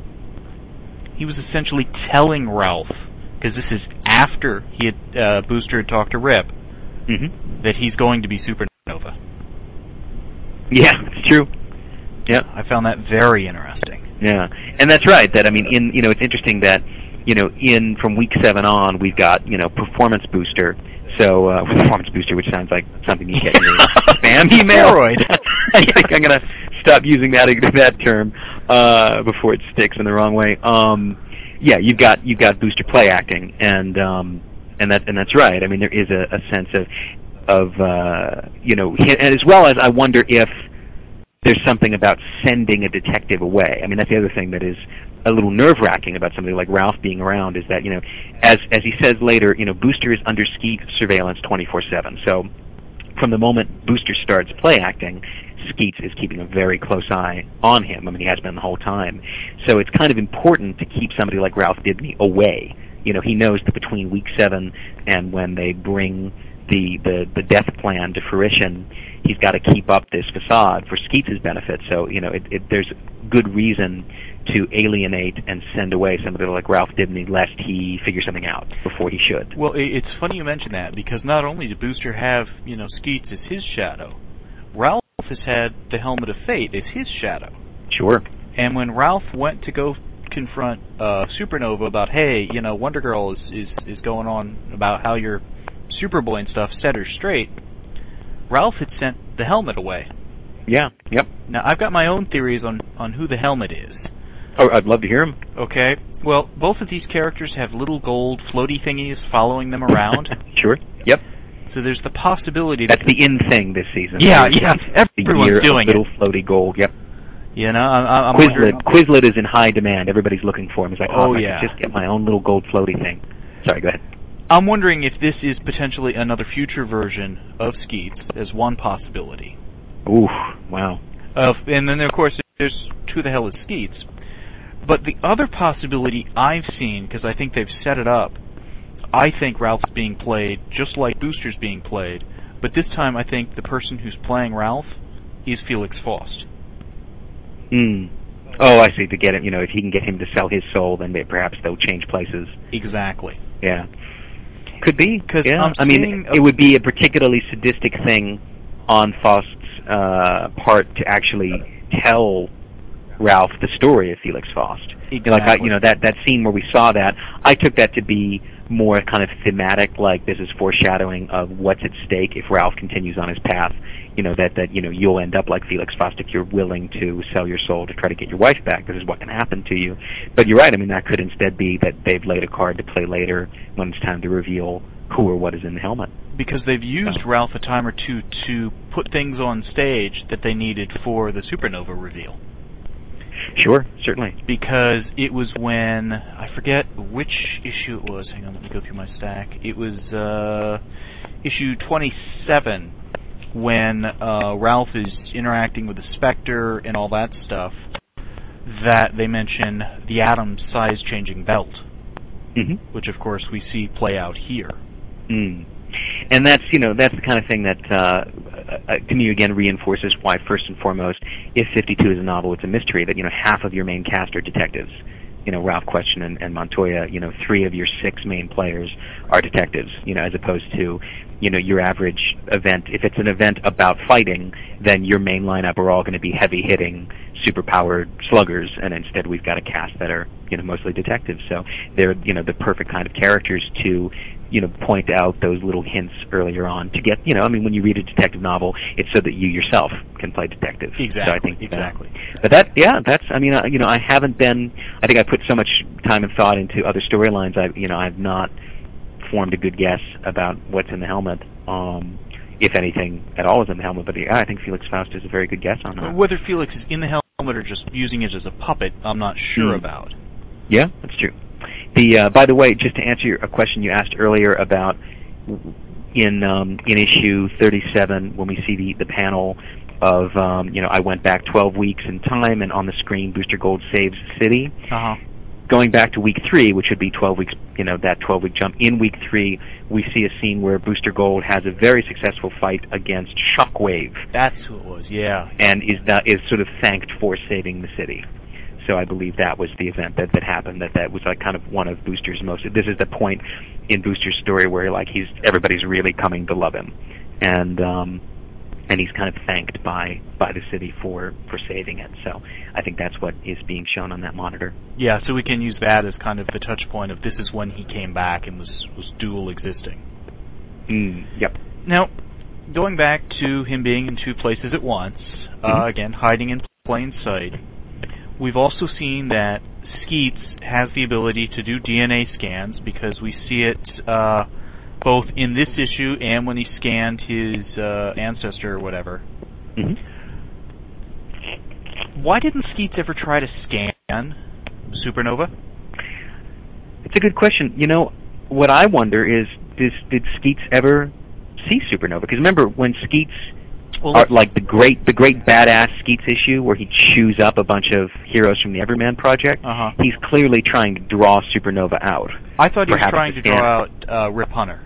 He was essentially telling Ralph, because this is after he had Booster had talked to Rip, that he's going to be Supernova. Yeah, it's true. Yeah, I found that very interesting. Yeah, and that's right. That it's interesting that from week 7 on, we've got Performance Booster. So Performance Booster, which sounds like something you get in your spam email. I think I'm gonna stop using that term before it sticks in the wrong way. You've got Booster play acting, and that's right. I mean, there is a sense of and as well as I wonder if there's something about sending a detective away. I mean, that's the other thing that is a little nerve-wracking about somebody like Ralph being around, is that, as he says later, Booster is under Skeets surveillance 24/7. So from the moment Booster starts play acting, Skeets is keeping a very close eye on him. I mean, he has been the whole time. So it's kind of important to keep somebody like Ralph Dibny away. He knows that between week 7 and when they bring the death plan to fruition, he's got to keep up this facade for Skeets' benefit. So, there's good reason to alienate and send away somebody like Ralph Dibny, lest he figure something out before he should. Well, it's funny you mention that, because not only did Booster have, Skeets as his shadow, Ralph has had the Helmet of Fate as his shadow. Sure. And when Ralph went to go confront Supernova about, hey, Wonder Girl is going on about how your Superboy and stuff set her straight, Ralph had sent the Helmet away. Yeah, yep. Now, I've got my own theories on who the Helmet is. Oh, I'd love to hear them. Okay. Well, both of these characters have little gold floaty thingies following them around. Sure. Yep. So there's the possibility that... That's the in thing this season. Yeah. Everyone's doing little floaty gold, yep. I'm Quizlet is in high demand. Everybody's looking for him. It's like, I yeah. could just get my own little gold floaty thing. Sorry, go ahead. I'm wondering if this is potentially another future version of Skeets as one possibility. Ooh, wow. And then, of course, there's who the hell is Skeets? But the other possibility I've seen, because I think they've set it up, I think Ralph's being played just like Booster's being played, but this time I think the person who's playing Ralph is Felix Faust. Oh, I see. To get him, if he can get him to sell his soul, then perhaps they'll change places. Exactly. Yeah. Could be. Yeah. It would be a particularly sadistic thing on Faust's part to actually tell Ralph the story of Felix Faust. Exactly. That scene where we saw that, I took that to be more kind of thematic, like this is foreshadowing of what's at stake if Ralph continues on his path. That you'll end up like Felix Faust if you're willing to sell your soul to try to get your wife back. This is what can happen to you. But you're right. That could instead be that they've laid a card to play later when it's time to reveal who or what is in the helmet. Because they've used Ralph a time or two to put things on stage that they needed for the Supernova reveal. Sure, certainly. Because it was when, I forget which issue it was. Hang on, let me go through my stack. It was issue 27, when Ralph is interacting with the Spectre and all that stuff, that they mention the Atom size-changing belt, which, of course, we see play out here. And that's the kind of thing that to me again reinforces why first and foremost, if 52 is a novel, it's a mystery that half of your main cast are detectives. Ralph Question and Montoya. 3 of your 6 main players are detectives. As opposed to your average event. If it's an event about fighting, then your main lineup are all going to be heavy hitting, super-powered sluggers, and instead we've got a cast that are mostly detectives. So they're the perfect kind of characters to point out those little hints earlier on to get when you read a detective novel, it's so that you yourself can play detective. Exactly. So I think exactly. But I haven't been. I think I put so much time and thought into other storylines. I've not formed a good guess about what's in the helmet. If anything at all is in the helmet, but I think Felix Faust is a very good guess on that. Whether Felix is in the helmet or just using it as a puppet, I'm not sure about. Yeah, that's true. By the way, just to answer a question you asked earlier about in issue 37 when we see the panel of I went back 12 weeks in time and on the screen Booster Gold saves the city. Going back to week 3, which would be 12 weeks, that 12-week jump. In week 3, we see a scene where Booster Gold has a very successful fight against Shockwave. That's who it was, yeah. And is sort of thanked for saving the city. So I believe that was the event that happened. That was like kind of one of Booster's most. This is the point in Booster's story where everybody's really coming to love him, and he's kind of thanked by the city for saving it. So I think that's what is being shown on that monitor. Yeah, so we can use that as kind of the touch point of this is when he came back and was dual existing. Yep. Now, going back to him being in 2 places at once, again, hiding in plain sight, we've also seen that Skeets has the ability to do DNA scans because we see it both in this issue and when he scanned his ancestor or whatever. Why didn't Skeets ever try to scan Supernova? It's a good question. What I wonder is, did Skeets ever see Supernova? Because remember, when Skeets, like the great badass Skeets issue where he chews up a bunch of heroes from the Everyman Project, he's clearly trying to draw Supernova out. I thought he was trying to draw out Rip Hunter.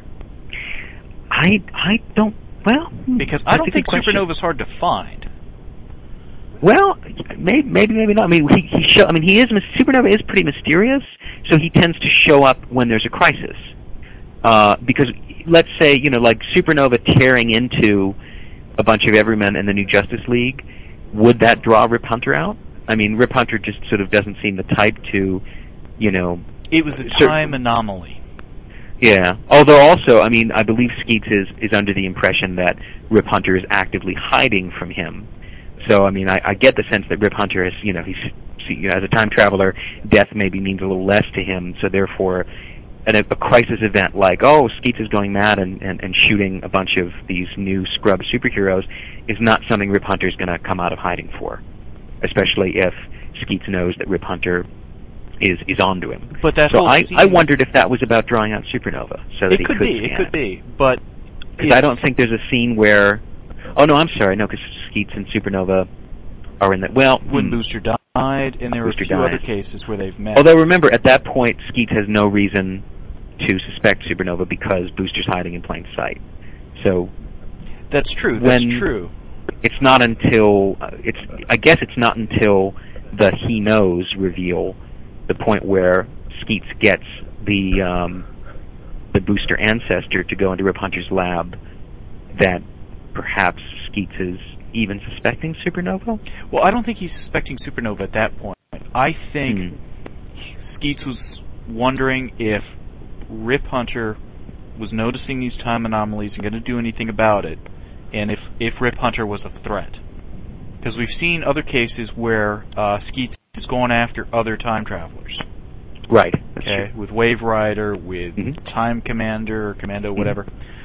I don't. Well, because I don't think Supernova's hard to find. Well, maybe not. Supernova is pretty mysterious, so he tends to show up when there's a crisis. Because let's say like Supernova tearing into a bunch of Everymen in the New Justice League, would that draw Rip Hunter out? Rip Hunter just sort of doesn't seem the type to, It was a time anomaly. Yeah. Although also, I believe Skeets is under the impression that Rip Hunter is actively hiding from him. So, I get the sense that Rip Hunter is, as a time traveler, death maybe means a little less to him. So therefore, a crisis event like, Skeets is going mad and shooting a bunch of these new scrub superheroes is not something Rip Hunter is going to come out of hiding for, especially if Skeets knows that Rip Hunter is onto him. But that so whole I scene, wondered if that was about drawing out Supernova, so that he could scan it could be, but because I don't think there's a scene where. Oh no, I'm sorry, no, because Skeets and Supernova are in that. Well, when Booster died, and there were a Booster few died. other cases where they've met. Although remember, at that point, Skeets has no reason to suspect Supernova because Booster's hiding in plain sight. So that's true. It's not until I guess it's not until the he knows reveal, the point where Skeets gets the Booster ancestor to go into Rip Hunter's lab, that perhaps Skeets is even suspecting Supernova. Well, I don't think he's suspecting Supernova at that point. I think Skeets was wondering if Rip Hunter was noticing these time anomalies and going to do anything about it, and if Rip Hunter was a threat. Because we've seen other cases where Skeets is going after other time travelers. Right. Okay, with Wave Rider, with Time Commander, or Commando, whatever.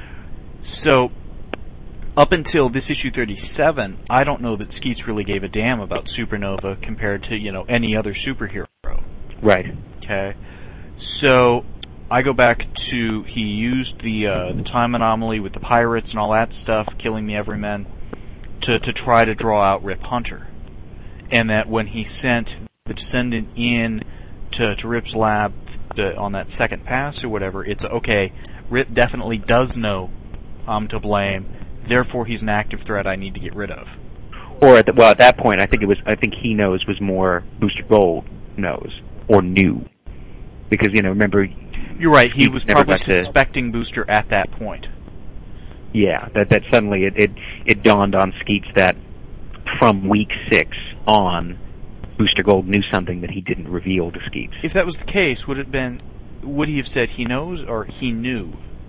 So, up until this issue 37, I don't know that Skeets really gave a damn about Supernova compared to, any other superhero. Right. Okay. So, I go back to he used the time anomaly with the pirates and all that stuff, killing the Everymen, to try to draw out Rip Hunter. And that when he sent the Descendant in to Rip's lab on that second pass or whatever, it's okay, Rip definitely does know I'm to blame, therefore he's an active threat I need to get rid of. Or at that point, I think he knows was more Booster Gold knows or knew, because remember. You're right. He was probably suspecting Booster at that point. Yeah, that suddenly it dawned on Skeets that from week 6 on, Booster Gold knew something that he didn't reveal to Skeets. If that was the case, would he have said he knows or he knew?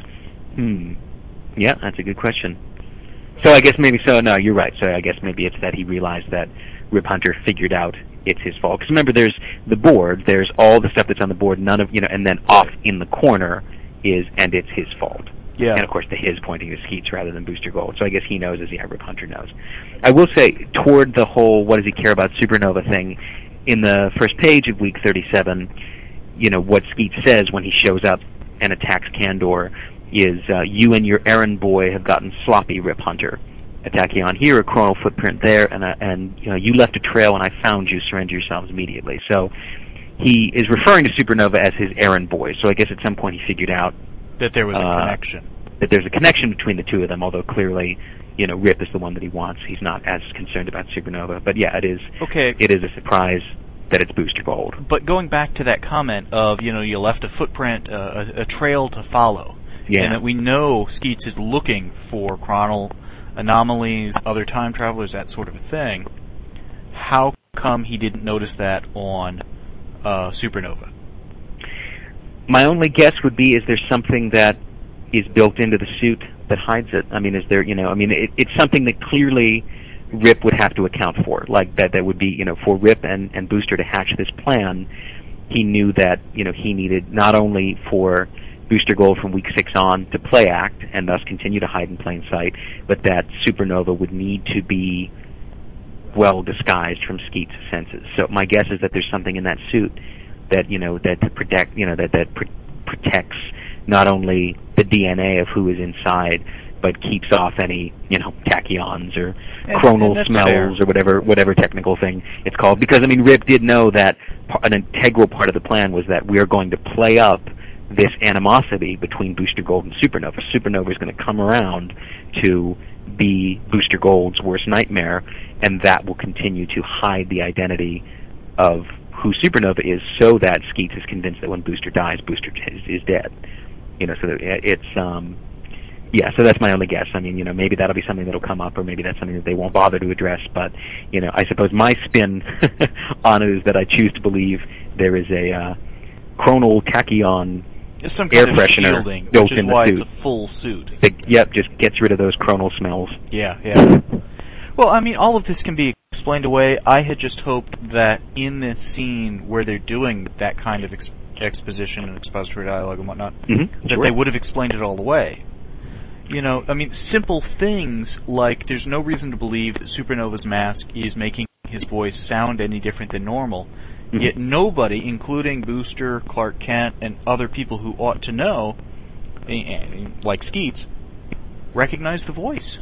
Yeah, that's a good question. So I guess maybe so. No, you're right. So I guess maybe it's that he realized that Rip Hunter figured out it's his fault. Because remember, there's the board, there's all the stuff that's on the board, none of, and then off in the corner and it's his fault. Yeah. And of course the his pointing to Skeets rather than Booster Gold. So I guess he knows as Rip Hunter knows. I will say, toward the whole what does he care about Supernova thing, in the first page of week 37, what Skeets says when he shows up and attacks Kandor is, you and your errand boy have gotten sloppy, Rip Hunter. Tachyon here, a chronal footprint there, and you left a trail and I found you, surrender yourselves immediately. So he is referring to Supernova as his errand boy, so I guess at some point he figured out that there was a connection. That there's a connection between the two of them, although clearly, Rip is the one that he wants. He's not as concerned about Supernova. But yeah, it is a surprise that it's Booster Gold. But going back to that comment of, you left a footprint, a trail to follow, and that we know Skeets is looking for chronal anomalies, other time travelers, that sort of a thing, how come he didn't notice that on Supernova? My only guess would be, is there something that is built into the suit that hides it? I mean, is there, it's something that clearly Rip would have to account for. Like, that would be, for Rip and Booster to hatch this plan, he knew that, he needed not only for Booster Gold from week 6 on to play act and thus continue to hide in plain sight, but that Supernova would need to be well disguised from Skeets' senses. So my guess is that there's something in that suit that that protects not only the DNA of who is inside, but keeps off any tachyons or chronal smells or whatever technical thing it's called. Because Rip did know that an integral part of the plan was that we are going to play up this animosity between Booster Gold and Supernova. Supernova is going to come around to be Booster Gold's worst nightmare, and that will continue to hide the identity of who Supernova is, so that Skeets is convinced that when Booster dies, Booster is dead. So it's so that's my only guess. Maybe that'll be something that'll come up, or maybe that's something that they won't bother to address. But I suppose my spin on it is that I choose to believe there is a chronal tachyon some air kind of freshener shielding, built which is in the why suit. It's a full suit. Just gets rid of those chronal smells. Yeah. Well, all of this can be explained away. I had just hoped that in this scene where they're doing that kind of exposition and expository dialogue and whatnot, that they would have explained it all away. Simple things like there's no reason to believe that Supernova's mask is making his voice sound any different than normal. Yet nobody, including Booster, Clark Kent, and other people who ought to know, like Skeets, recognized the voice.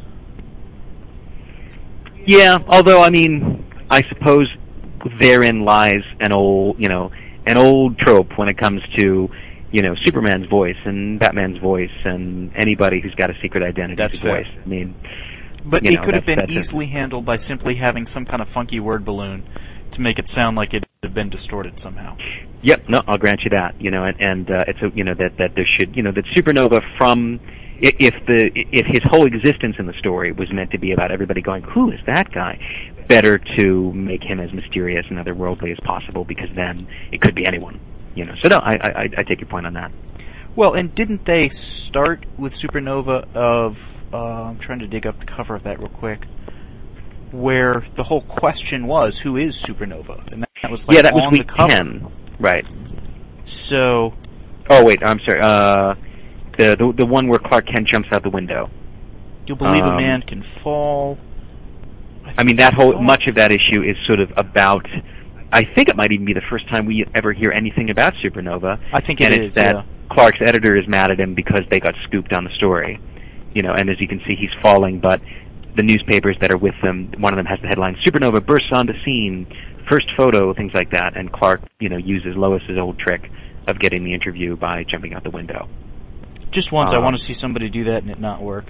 Yeah, although I mean, I suppose therein lies an old trope when it comes to, Superman's voice and Batman's voice and anybody who's got a secret identity's voice. I mean, but it could have been easily handled by simply having some kind of funky word balloon to make it sound like it had been distorted somehow. Yep, no, I'll grant you that. It's that there should, that Supernova from. If his whole existence in the story was meant to be about everybody going, who is that guy? Better to make him as mysterious and otherworldly as possible, because then it could be anyone. So no, I take your point on that. Well, and didn't they start with Supernova of? I'm trying to dig up the cover of that real quick, where the whole question was, who is Supernova? And that was like that was on week the cover. 10, right? So. Oh wait, I'm sorry. The one where Clark Kent jumps out the window. You'll believe a man can fall. I mean, much of that issue is sort of about. I think it might even be the first time we ever hear anything about Supernova. I think it is. It's that Clark's editor is mad at him because they got scooped on the story. And as you can see, he's falling, but the newspapers that are with them, one of them has the headline, Supernova bursts onto scene, first photo, things like that, and Clark, uses Lois's old trick of getting the interview by jumping out the window. Just once, I want to see somebody do that and it not work.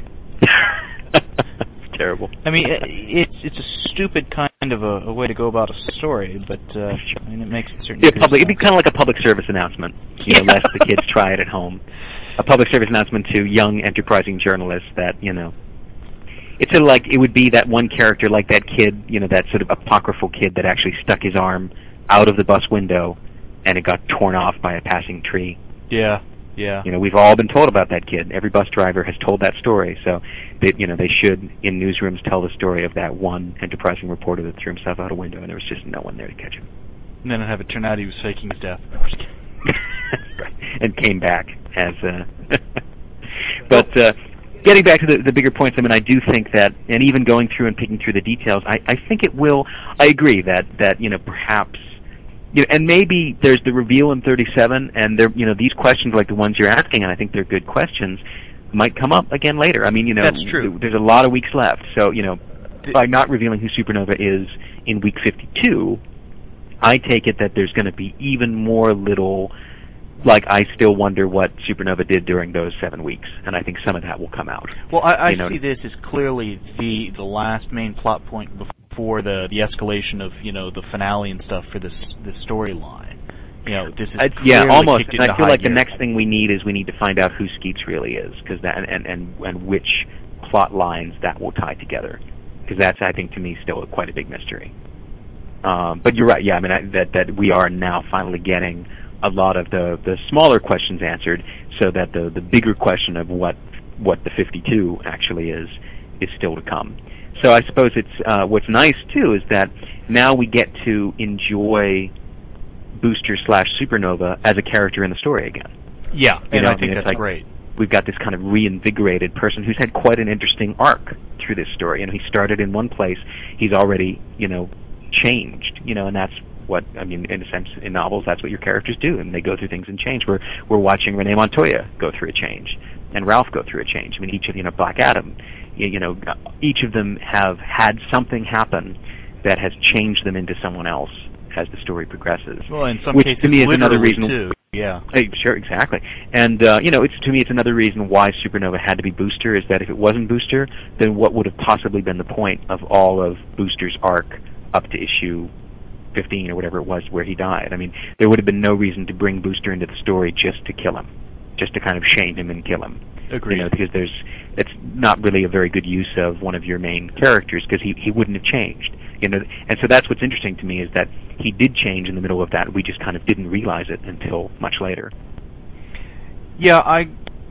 It's terrible. I mean, it's a stupid kind of a way to go about a story, but I mean, it makes a certain. It'd be kind of like a public service announcement, lest the kids try it at home. A public service announcement to young, enterprising journalists that it's sort of like it would be that one character, like that kid, that sort of apocryphal kid that actually stuck his arm out of the bus window, and it got torn off by a passing tree. Yeah. Yeah. We've all been told about that kid. Every bus driver has told that story. So, they should, in newsrooms, tell the story of that one enterprising reporter that threw himself out a window and there was just no one there to catch him. And then have it turn out he was faking his death. Right. And came back as But getting back to the bigger points, I mean, I do think that, and even going through and picking through the details, I think it will, I agree that perhaps, and maybe there's the reveal in 37, and there, these questions like the ones you're asking, and I think they're good questions, might come up again later. I mean, that's true. There's a lot of weeks left, so by not revealing who Supernova is in week 52, I take it that there's going to be even more little. Like, I still wonder what Supernova did during those 7 weeks, and I think some of that will come out. Well, I see this as clearly the last main plot point before the escalation of the finale and stuff for this storyline. This is almost. And I feel like the next thing we need to find out who Skeets really is, because that and which plot lines that will tie together, because that's, I think, to me still quite a big mystery. But you're right. Yeah, I mean that we are now finally getting a lot of the smaller questions answered, so that the bigger question of what the 52 actually is still to come. So I suppose it's what's nice too is that now we get to enjoy Booster / Supernova as a character in the story again. Yeah, and I think that's like, great. We've got this kind of reinvigorated person who's had quite an interesting arc through this story. He started in one place, he's already changed. And that's what, I mean, in a sense, in novels, that's what your characters do, and they go through things and change. We're watching Renee Montoya go through a change, and Ralph go through a change. I mean, each of Black Adam, each of them have had something happen that has changed them into someone else as the story progresses. Well, in some which cases, to me is another reason. Too. Yeah. Hey, sure, exactly. And it's another reason why Supernova had to be Booster, is that if it wasn't Booster, then what would have possibly been the point of all of Booster's arc up to issue 15 or whatever it was where he died? I mean, there would have been no reason to bring Booster into the story just to kill him, just to kind of shame him and kill him. Agreed. Because it's not really a very good use of one of your main characters, because he wouldn't have changed. And so that's what's interesting to me, is that he did change in the middle of that. We just kind of didn't realize it until much later. Yeah, I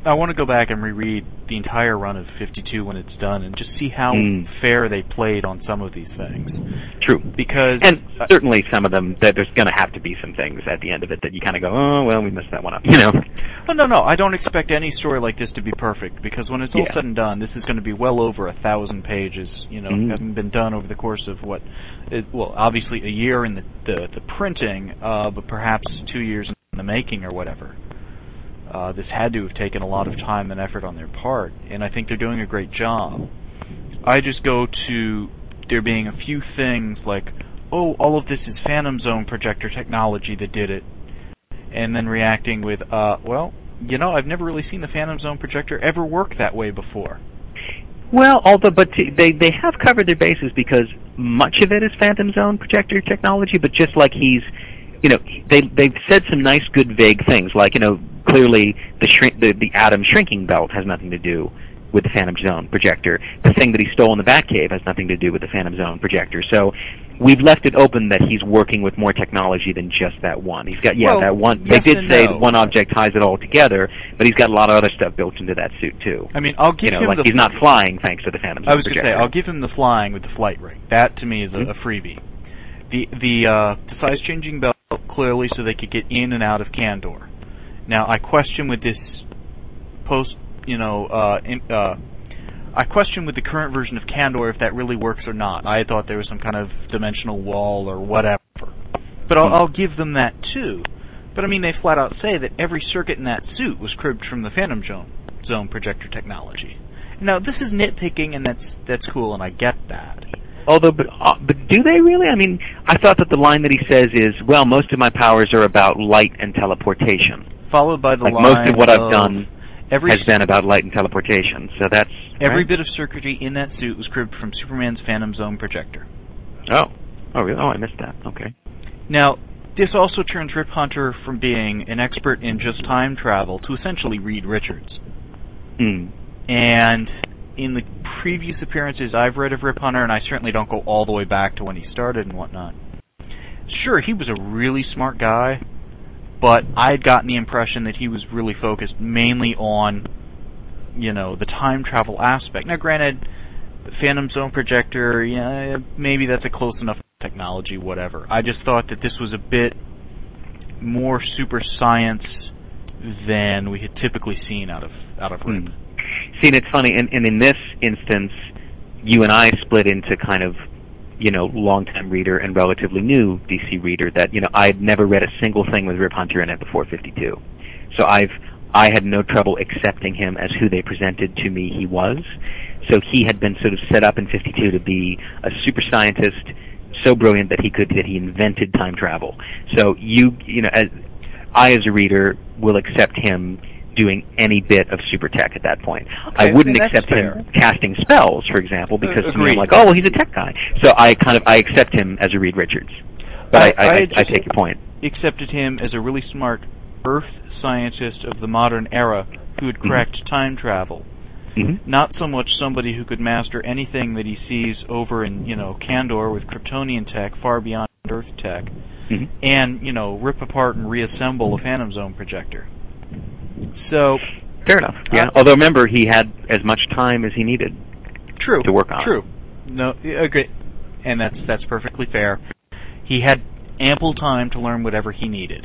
I want to go back and reread the entire run of 52 when it's done and just see how fair they played on some of these things. True. Because and certainly some of them, that there's going to have to be some things at the end of it that you kind of go, oh, well, we messed that one up, you know? Oh, no, I don't expect any story like this to be perfect, because when it's all said and done, this is going to be well over 1,000 pages, you know, having been done over the course of obviously a year in the printing, but perhaps 2 years in the making or whatever. This had to have taken a lot of time and effort on their part, and I think they're doing a great job. I just go to there being a few things like, oh, all of this is Phantom Zone projector technology that did it, and then reacting with, well, you know, I've never really seen the Phantom Zone projector ever work that way before. Well, but they have covered their bases, because much of it is Phantom Zone projector technology, but just like he's, you know, they've said some nice, good, vague things, like, you know, clearly the atom shrinking belt has nothing to do with the Phantom Zone projector. The thing that he stole in the Batcave has nothing to do with the Phantom Zone projector. So we've left it open that he's working with more technology than just that one. He's got, that one. Yes, they did say that one object ties it all together, but he's got a lot of other stuff built into that suit too. I mean, I'll give him like he's not flying thanks to the Phantom Zone projector. I was going to say, I'll give him the flying with the flight ring. That to me is a freebie. The size changing belt, clearly so they could get in and out of Kandor. Now, I question with this I question with the current version of Kandor if that really works or not. I thought there was some kind of dimensional wall or whatever. But I'll give them that too. But I mean, they flat out say that every circuit in that suit was cribbed from the Phantom Zone projector technology. Now, this is nitpicking, and that's cool, and I get that. Although, but do they really? I mean, I thought that the line that he says is, well, most of my powers are about light and teleportation. Followed by the line most of what I've done has been about light and teleportation. So that's every bit of circuitry in that suit was cribbed from Superman's Phantom Zone projector. Oh, really? Oh, I missed that. Okay. Now, this also turns Rip Hunter from being an expert in just time travel to essentially Reed Richards. And in the previous appearances I've read of Rip Hunter, and I certainly don't go all the way back to when he started and whatnot, sure, he was a really smart guy, but I had gotten the impression that he was really focused mainly on, you know, the time travel aspect. Now, granted, the Phantom Zone projector, yeah, maybe that's a close enough technology, whatever. I just thought that this was a bit more super science than we had typically seen out of Rip. See, and it's funny, and in this instance, you and I split into kind of, you know, long-time reader and relatively new DC reader that, you know, I had never read a single thing with Rip Hunter in it before 52. So I had no trouble accepting him as who they presented to me he was. So he had been sort of set up in 52 to be a super scientist, so brilliant that he invented time travel. So you know, as a reader will accept him doing any bit of super tech at that point. Okay, I wouldn't accept him casting spells, for example, because to me I'm like, oh, well, he's a tech guy. So I accept him as a Reed Richards. But I take your point. Accepted him as a really smart Earth scientist of the modern era who would cracked time travel. Not so much somebody who could master anything that he sees over in, you know, Kandor with Kryptonian tech far beyond Earth tech, and, you know, rip apart and reassemble a Phantom Zone projector. So fair enough. Yeah. Although remember, he had as much time as he needed. To work on. True. No, agree, and that's perfectly fair. He had ample time to learn whatever he needed.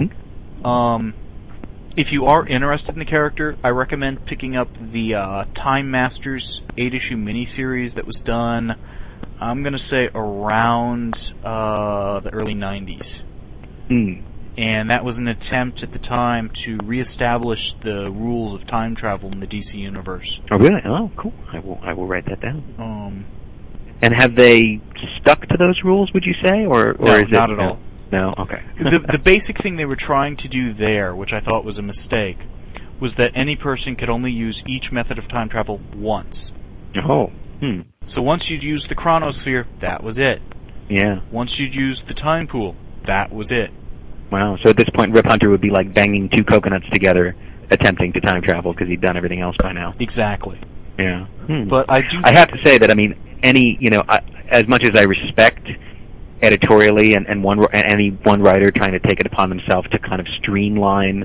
If you are interested in the character, I recommend picking up the Time Masters 8-issue miniseries that was done, I'm going to say, around the early 90s. And that was an attempt at the time to reestablish the rules of time travel in the DC universe. Oh, really? Oh, cool. I will write that down. And have they stuck to those rules, would you say? Or no, is it not at all. No? Okay. The basic thing they were trying to do there, which I thought was a mistake, was that any person could only use each method of time travel once. Oh. So once you'd used the chronosphere, that was it. Yeah. Once you'd used the time pool, that was it. Wow. So at this point, Rip Hunter would be like banging two coconuts together, attempting to time travel because he'd done everything else by now. Exactly. Yeah. But I have to say that, I mean, as much as I respect editorially and any one writer trying to take it upon themselves to kind of streamline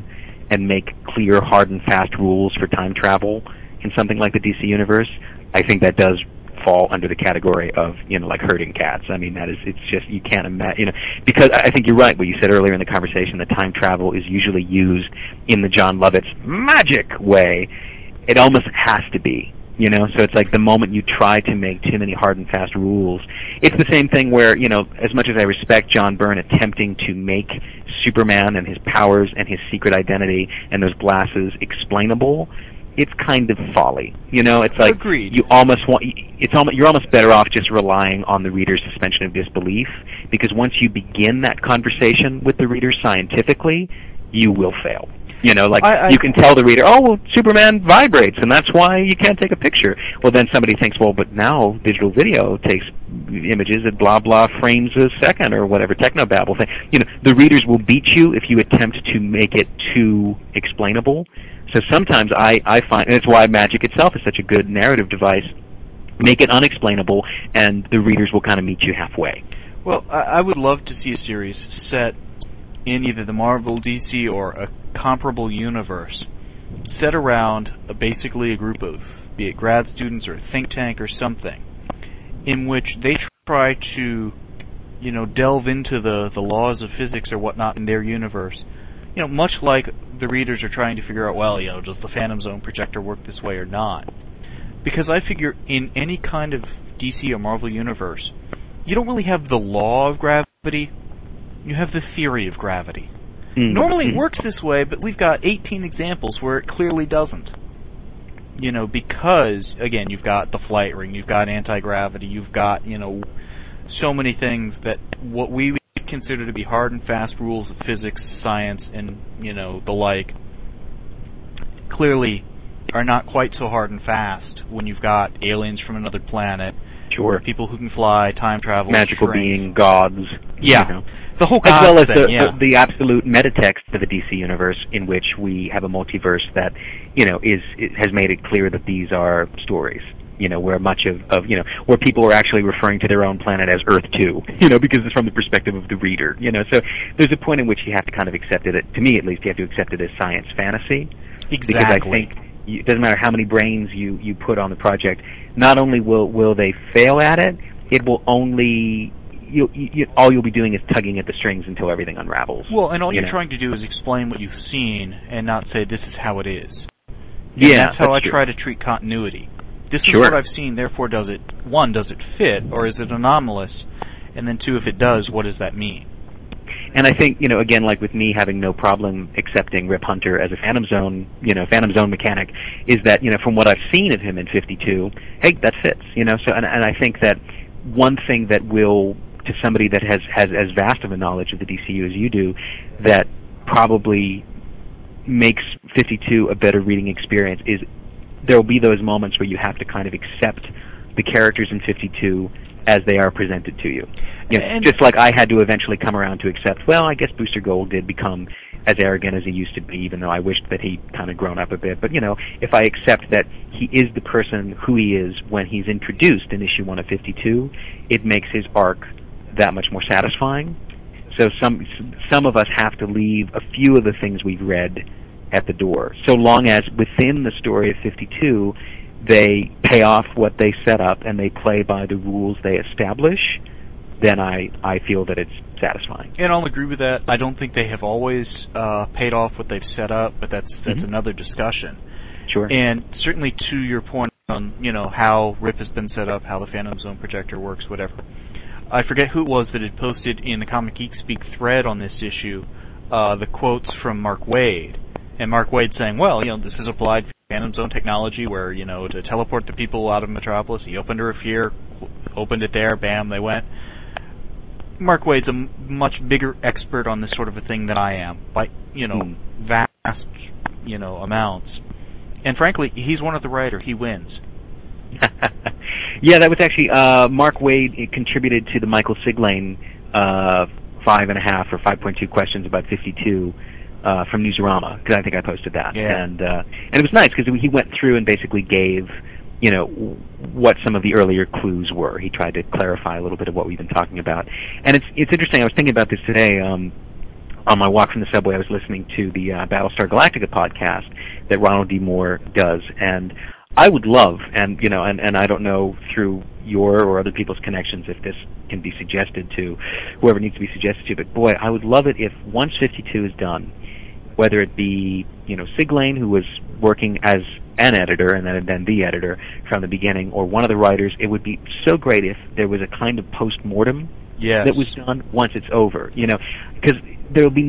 and make clear, hard and fast rules for time travel in something like the DC universe, I think that does fall under the category of, like herding cats. I mean, it's just, you can't imagine, because I think you're right, what you said earlier in the conversation, that time travel is usually used in the John Lovitz magic way. It almost has to be, so it's like the moment you try to make too many hard and fast rules, it's the same thing where, as much as I respect John Byrne attempting to make Superman and his powers and his secret identity and those glasses explainable, it's kind of folly. It's like Agreed. you're almost better off just relying on the reader's suspension of disbelief, because once you begin that conversation with the reader scientifically, you will fail. You can tell the reader, oh, well, Superman vibrates, and that's why you can't take a picture. Well, then somebody thinks, well, but now digital video takes images at blah, blah frames a second, or whatever technobabble thing. The readers will beat you if you attempt to make it too explainable. So sometimes I find, and it's why magic itself is such a good narrative device, make it unexplainable, and the readers will kind of meet you halfway. Well, I would love to see a series set in either the Marvel, DC, or a comparable universe, set around basically a group of, be it grad students or a think tank or something, in which they try to, delve into the laws of physics or whatnot in their universe. Much like the readers are trying to figure out, well, does the Phantom Zone projector work this way or not? Because I figure in any kind of DC or Marvel universe, you don't really have the law of gravity, you have the theory of gravity. Normally it works this way, but we've got 18 examples where it clearly doesn't. Because, again, you've got the flight ring, you've got anti-gravity, you've got, so many things that what we would consider to be hard and fast rules of physics, science, and, the like, clearly are not quite so hard and fast when you've got aliens from another planet, sure, people who can fly, time travel, magical being, gods, yeah. The whole as well as thing, the absolute metatext of the DC universe, in which we have a multiverse that, has made it clear that these are stories. Where much of where people are actually referring to their own planet as Earth 2, because it's from the perspective of the reader. So there's a point in which you have to kind of accept it, to me at least, you have to accept it as science fantasy. Exactly. Because I think it doesn't matter how many brains you put on the project, not only will they fail at it, it will only... all you'll be doing is tugging at the strings until everything unravels. Well, and all you're trying to do is explain what you've seen and not say this is how it is. Yeah, that's how I true. try to treat continuity. This is Sure. what I've seen, therefore does it fit, or is it anomalous? And then two, if it does, what does that mean? And I think, again, like with me having no problem accepting Rip Hunter as a Phantom Zone mechanic, is that, from what I've seen of him in 52, hey, that fits, So, and I think that one thing that will, to somebody that has as vast of a knowledge of the DCU as you do, that probably makes 52 a better reading experience is there will be those moments where you have to kind of accept the characters in 52 as they are presented to you. Just like I had to eventually come around to accept, well, I guess Booster Gold did become as arrogant as he used to be, even though I wished that he'd kind of grown up a bit. But, if I accept that he is the person who he is when he's introduced in issue 1 of 52, it makes his arc that much more satisfying. So some of us have to leave a few of the things we've read at the door. So long as within the story of 52, they pay off what they set up and they play by the rules they establish, then I feel that it's satisfying. And I'll agree with that. I don't think they have always paid off what they've set up, but that's another discussion. Sure. And certainly to your point on, how RIP has been set up, how the Phantom Zone projector works, whatever. I forget who it was that had posted in the Comic Geek Speak thread on this issue the quotes from Mark Waid. And Mark Waid saying, well, this is applied Phantom Zone technology where, to teleport the people out of Metropolis, he opened a roof here, opened it there, bam, they went. Mark Waid's a much bigger expert on this sort of a thing than I am, by, vast, amounts. And frankly, he's one of the writers. He wins. Yeah, that was actually Mark Waid contributed to the Michael Siglane 5.5 or 5.2 questions about 52 from Newsarama, because I think I posted that. Yeah. And it was nice because he went through and basically gave what some of the earlier clues were. He tried to clarify a little bit of what we've been talking about. And it's interesting. I was thinking about this today. on my walk from the subway, I was listening to the Battlestar Galactica podcast that Ronald D. Moore does, and I would love, and I don't know through your or other people's connections if this can be suggested to whoever needs to be suggested to, but boy, I would love it if once 52 is done, whether it be Sig Lane, who was working as an editor and then the editor from the beginning, or one of the writers, it would be so great if there was a kind of post-mortem that was done once it's over, because there'll be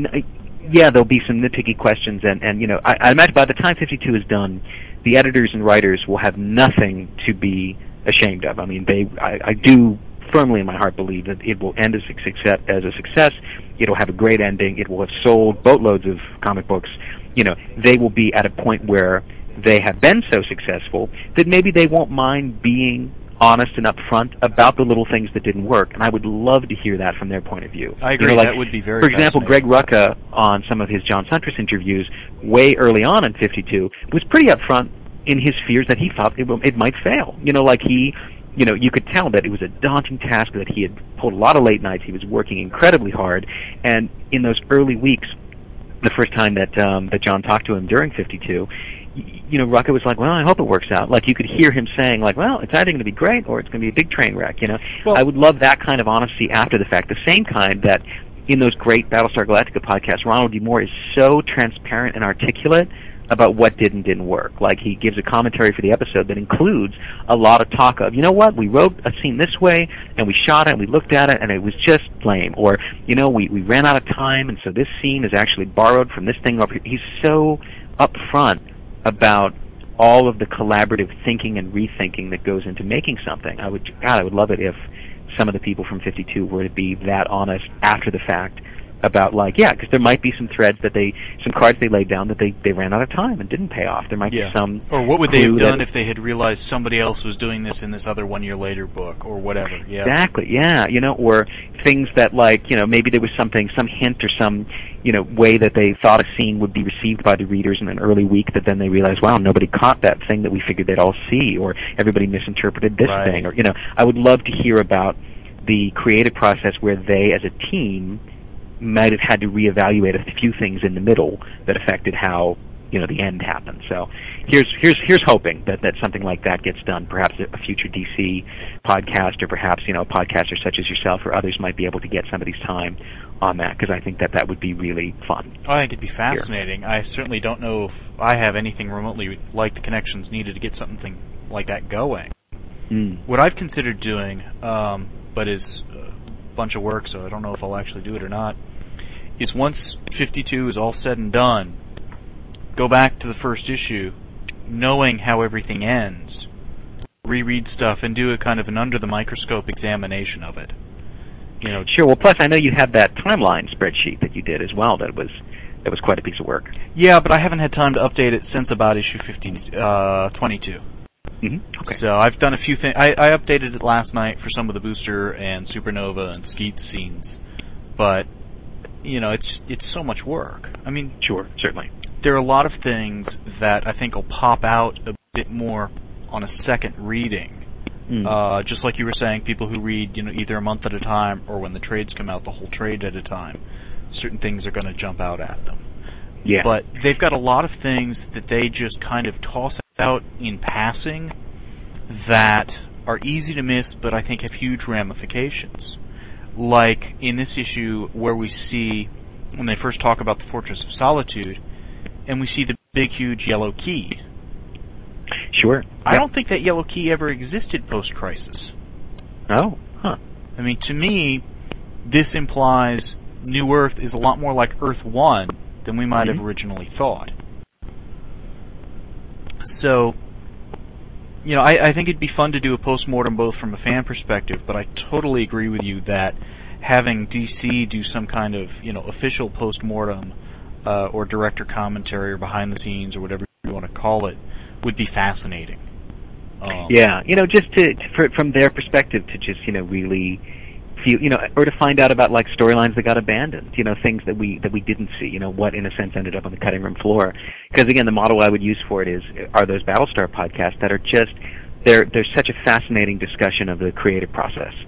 some nitpicky questions, and I imagine by the time 52 is done, the editors and writers will have nothing to be ashamed of. I mean, I do firmly in my heart believe that it will end as a success. It'll have a great ending. It will have sold boatloads of comic books. They will be at a point where they have been so successful that maybe they won't mind being honest and upfront about the little things that didn't work, and I would love to hear that from their point of view. I agree. That would be very For example, Greg Rucka, on some of his John Suntress interviews way early on in 52, was pretty upfront in his fears that he thought it might fail. You could tell that it was a daunting task, that he had pulled a lot of late nights, he was working incredibly hard, and in those early weeks, the first time that John talked to him during 52, Rucka was like, well, I hope it works out. Like, you could hear him saying, like, well, it's either going to be great or it's going to be a big train wreck, Well, I would love that kind of honesty after the fact, the same kind that in those great Battlestar Galactica podcasts, Ronald D. Moore is so transparent and articulate about what did and didn't work. Like, he gives a commentary for the episode that includes a lot of talk of, we wrote a scene this way, and we shot it, and we looked at it, and it was just lame. Or, we ran out of time, and so this scene is actually borrowed from this thing over here. He's so upfront about all of the collaborative thinking and rethinking that goes into making something. I would love it if some of the people from 52 were to be that honest after the fact about, because there might be some threads some cards they laid down that they ran out of time and didn't pay off. There might be some. Or what would they have done if they had realized somebody else was doing this in this other 1 year later book, or whatever. Yeah. Exactly. Yeah. Or things that maybe there was some hint or some way that they thought a scene would be received by the readers in an early week that then they realized, wow, nobody caught that thing that we figured they'd all see, or everybody misinterpreted this thing, or I would love to hear about the creative process where they as a team might have had to reevaluate a few things in the middle that affected how the end happened. So here's hoping that something like that gets done. Perhaps a future DC podcast, or perhaps podcasters such as yourself or others might be able to get somebody's time on that, because I think that would be really fun. I think it'd be fascinating. Here. I certainly don't know if I have anything remotely like the connections needed to get something like that going. What I've considered doing, but is a bunch of work, so I don't know if I'll actually do it or not, is once 52 is all said and done, go back to the first issue, knowing how everything ends, reread stuff, and do a kind of an under-the-microscope examination of it. Sure. Well, plus I know you had that timeline spreadsheet that you did as well. That was quite a piece of work. Yeah, but I haven't had time to update it since about issue 22. Okay. So I've done a few things. I updated it last night for some of the Booster and Supernova and Skeet scenes, but it's so much work. I mean, sure, certainly. There are a lot of things that I think will pop out a bit more on a second reading. Just like you were saying, people who read either a month at a time, or when the trades come out, the whole trade at a time, certain things are going to jump out at them. Yeah. But they've got a lot of things that they just kind of toss out in passing that are easy to miss, but I think have huge ramifications. Like in this issue where we see, when they first talk about the Fortress of Solitude, and we see the big, huge yellow key. Sure. I don't think that yellow key ever existed post-Crisis. Oh, huh. I mean, to me, this implies New Earth is a lot more like Earth 1 than we might have originally thought. So, I think it'd be fun to do a post-mortem both from a fan perspective, but I totally agree with you that having DC do some kind of, official post-mortem or director commentary or behind the scenes or whatever you want to call it would be fascinating. Yeah, just from their perspective to just, really feel, or to find out about storylines that got abandoned, things that we didn't see, what in a sense ended up on the cutting room floor. Because again, the model I would use for it are those Battlestar podcasts that are just, they're such a fascinating discussion of the creative process.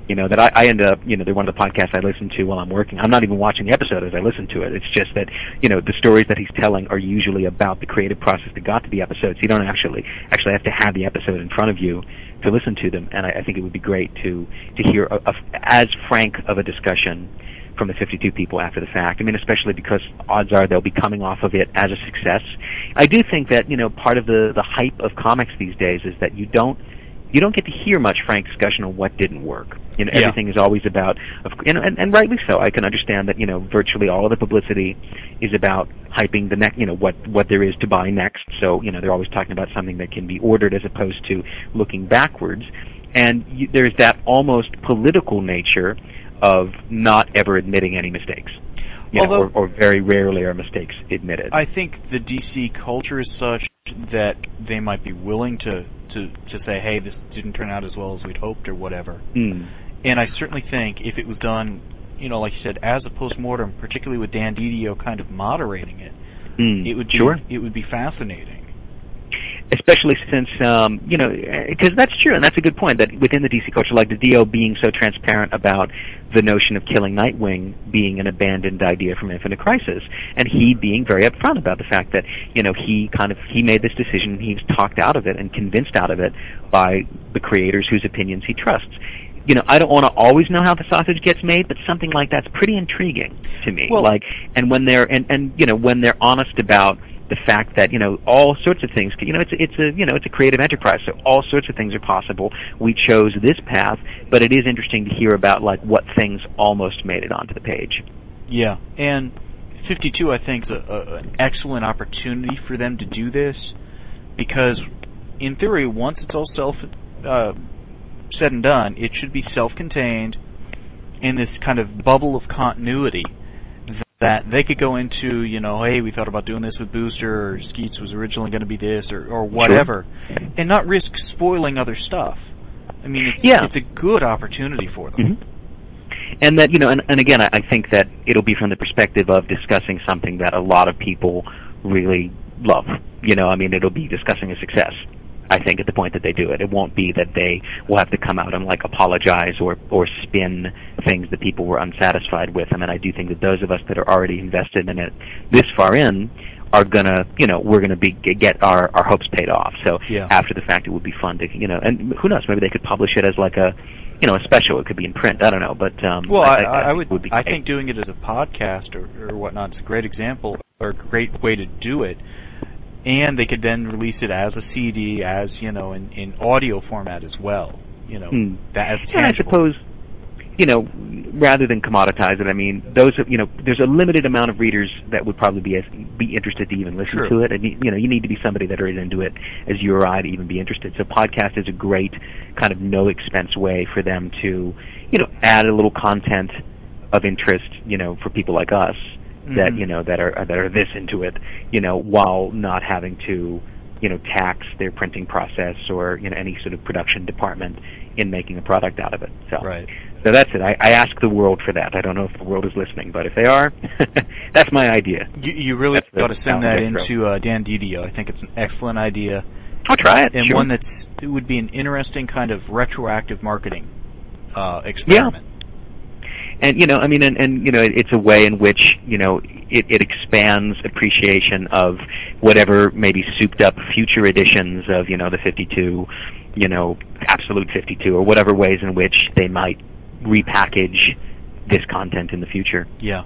that I end up, they're one of the podcasts I listen to while I'm working. I'm not even watching the episode as I listen to it. It's just that, the stories that he's telling are usually about the creative process that got to the episode. So you don't actually have to have the episode in front of you to listen to them. And I think it would be great to hear as frank of a discussion from the 52 people after the fact. I mean, especially because odds are they'll be coming off of it as a success. I do think that, part of the hype of comics these days is that you don't get to hear much frank discussion on what didn't work. Everything is always about, and rightly so. I can understand that, virtually all of the publicity is about hyping the next, what there is to buy next. So, they're always talking about something that can be ordered as opposed to looking backwards. And there's that almost political nature of not ever admitting any mistakes. Or very rarely are mistakes admitted. I think the DC culture is such that they might be willing to say, hey, this didn't turn out as well as we'd hoped or whatever. And I certainly think if it was done, like you said, as a postmortem, particularly with Dan Didio kind of moderating it, it would be fascinating. Especially since, because that's true, and that's a good point, that within the DC culture, like the Dio being so transparent about the notion of killing Nightwing being an abandoned idea from Infinite Crisis, and he being very upfront about the fact that, he made this decision, he was talked out of it and convinced out of it by the creators whose opinions he trusts. I don't want to always know how the sausage gets made, but something like that's pretty intriguing to me. Well, and when they're when they're honest about the fact that all sorts of things, it's a creative enterprise, so all sorts of things are possible. We chose this path, but it is interesting to hear about what things almost made it onto the page. Yeah, and 52 I think is an excellent opportunity for them to do this, because in theory, once it's all said and done, it should be self-contained in this kind of bubble of continuity that they could go into, hey, we thought about doing this with Booster, or Skeets was originally going to be this, or whatever, and not risk spoiling other stuff. I mean, it's a good opportunity for them. Mm-hmm. And that, and again, I think that it'll be from the perspective of discussing something that a lot of people really love. It'll be discussing a success. I think at the point that they do it, it won't be that they will have to come out and apologize or spin things that people were unsatisfied with. I do think that those of us that are already invested in it this far in are gonna, we're gonna get our hopes paid off. So after the fact, it would be fun to, and who knows, maybe they could publish it as a special. It could be in print. I don't know, but I think doing it as a podcast or whatnot is a great example or a great way to do it. And they could then release it as a CD, as in audio format as well. That as tangible. And I suppose, rather than commoditize it, there's a limited amount of readers that would probably be interested to even listen to it, and you need to be somebody that are into it as you or I to even be interested. So podcast is a great kind of no expense way for them to, add a little content of interest, for people like us. That that are this into it, while not having to, tax their printing process or any sort of production department in making a product out of it. So that's it. I ask the world for that. I don't know if the world is listening, but if they are, that's my idea. You really got to send that into Dan Didio. I think it's an excellent idea. I'll try it. And one it would be an interesting kind of retroactive marketing experiment. Yeah. And it's a way in which it expands appreciation of whatever maybe souped up future editions of the 52, Absolute 52, or whatever ways in which they might repackage this content in the future. Yeah.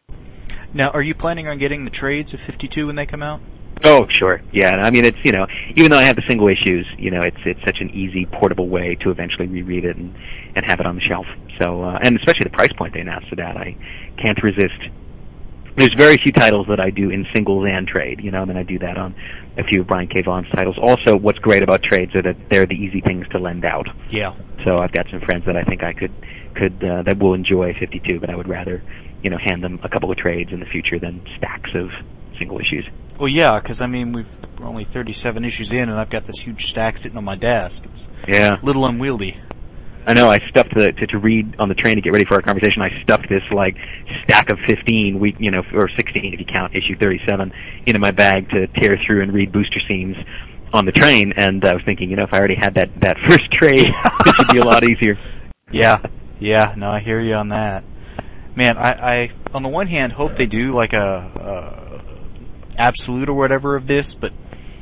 Now, are you planning on getting the trades of 52 when they come out? Oh, sure. Yeah. It's, even though I have the single issues, it's such an easy, portable way to eventually reread it and have it on the shelf. So, and especially the price point they announced for that, I can't resist. There's very few titles that I do in singles and trade, and then I do that on a few of Brian K. Vaughan's titles. Also, what's great about trades are that they're the easy things to lend out. Yeah. So I've got some friends that I think I could that will enjoy 52, but I would rather, hand them a couple of trades in the future than stacks of single issues. Well, yeah, because we're only 37 issues in, and I've got this huge stack sitting on my desk. It's a little unwieldy. I know. I stuffed to read on the train to get ready for our conversation. I stuffed this stack of 15, or 16 if you count issue 37, into my bag to tear through and read booster scenes on the train. And I was thinking, if I already had that first trade, it should be a lot easier. Yeah. Yeah, no, I hear you on that. Man, I on the one hand hope they do like a absolute or whatever of this, but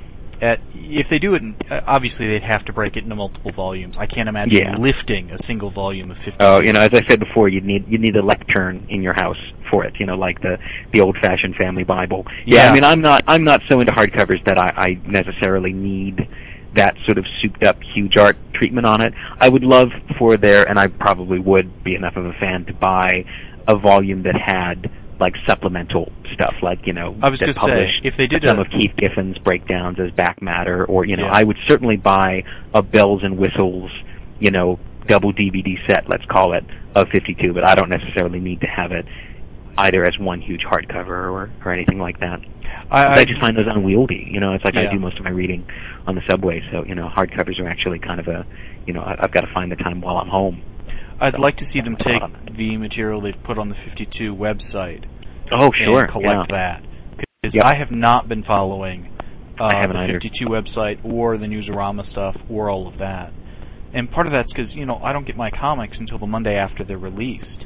if they do it, obviously they'd have to break it into multiple volumes. I can't imagine lifting a single volume of 50. Oh, as I said before, you'd need a lectern in your house for it. Like the old-fashioned family Bible. Yeah, I mean, I'm not so into hardcovers that I necessarily need that sort of souped-up huge art treatment on it. I would love for there, and I probably would be enough of a fan to buy a volume that had like supplemental stuff, like I was going to say, if they did some of Keith Giffen's breakdowns as back matter, or I would certainly buy a bells and whistles, double DVD set, let's call it, of 52. But I don't necessarily need to have it either as one huge hardcover or anything like that. I just find those unwieldy. It's like I do most of my reading on the subway, so hardcovers are actually kind of I've got to find the time while I'm home. I'd like to see them take the material they've put on the 52 website and collect that. Because I have not been following the 52 website or the Newsarama stuff or all of that. And part of that's because, I don't get my comics until the Monday after they're released.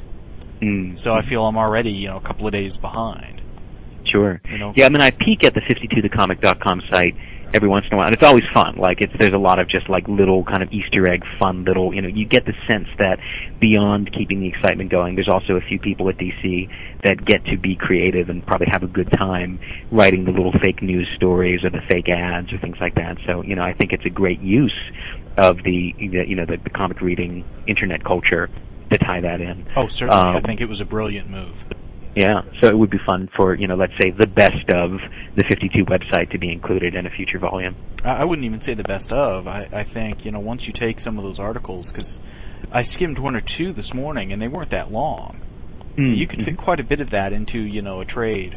So I feel I'm already, a couple of days behind. Sure. Yeah, I mean, I peek at the 52thecomic.com site every once in a while, and it's always fun. Like, there's a lot of just like little kind of Easter egg fun little, you get the sense that beyond keeping the excitement going, there's also a few people at DC that get to be creative and probably have a good time writing the little fake news stories or the fake ads or things like that. So, I think it's a great use of the comic reading internet culture to tie that in. Oh, certainly. I think it was a brilliant move. Yeah, so it would be fun for, let's say, the best of the 52 website to be included in a future volume. I wouldn't even say the best of. I think, once you take some of those articles, because I skimmed one or two this morning, and they weren't that long. You could fit quite a bit of that into, a trade.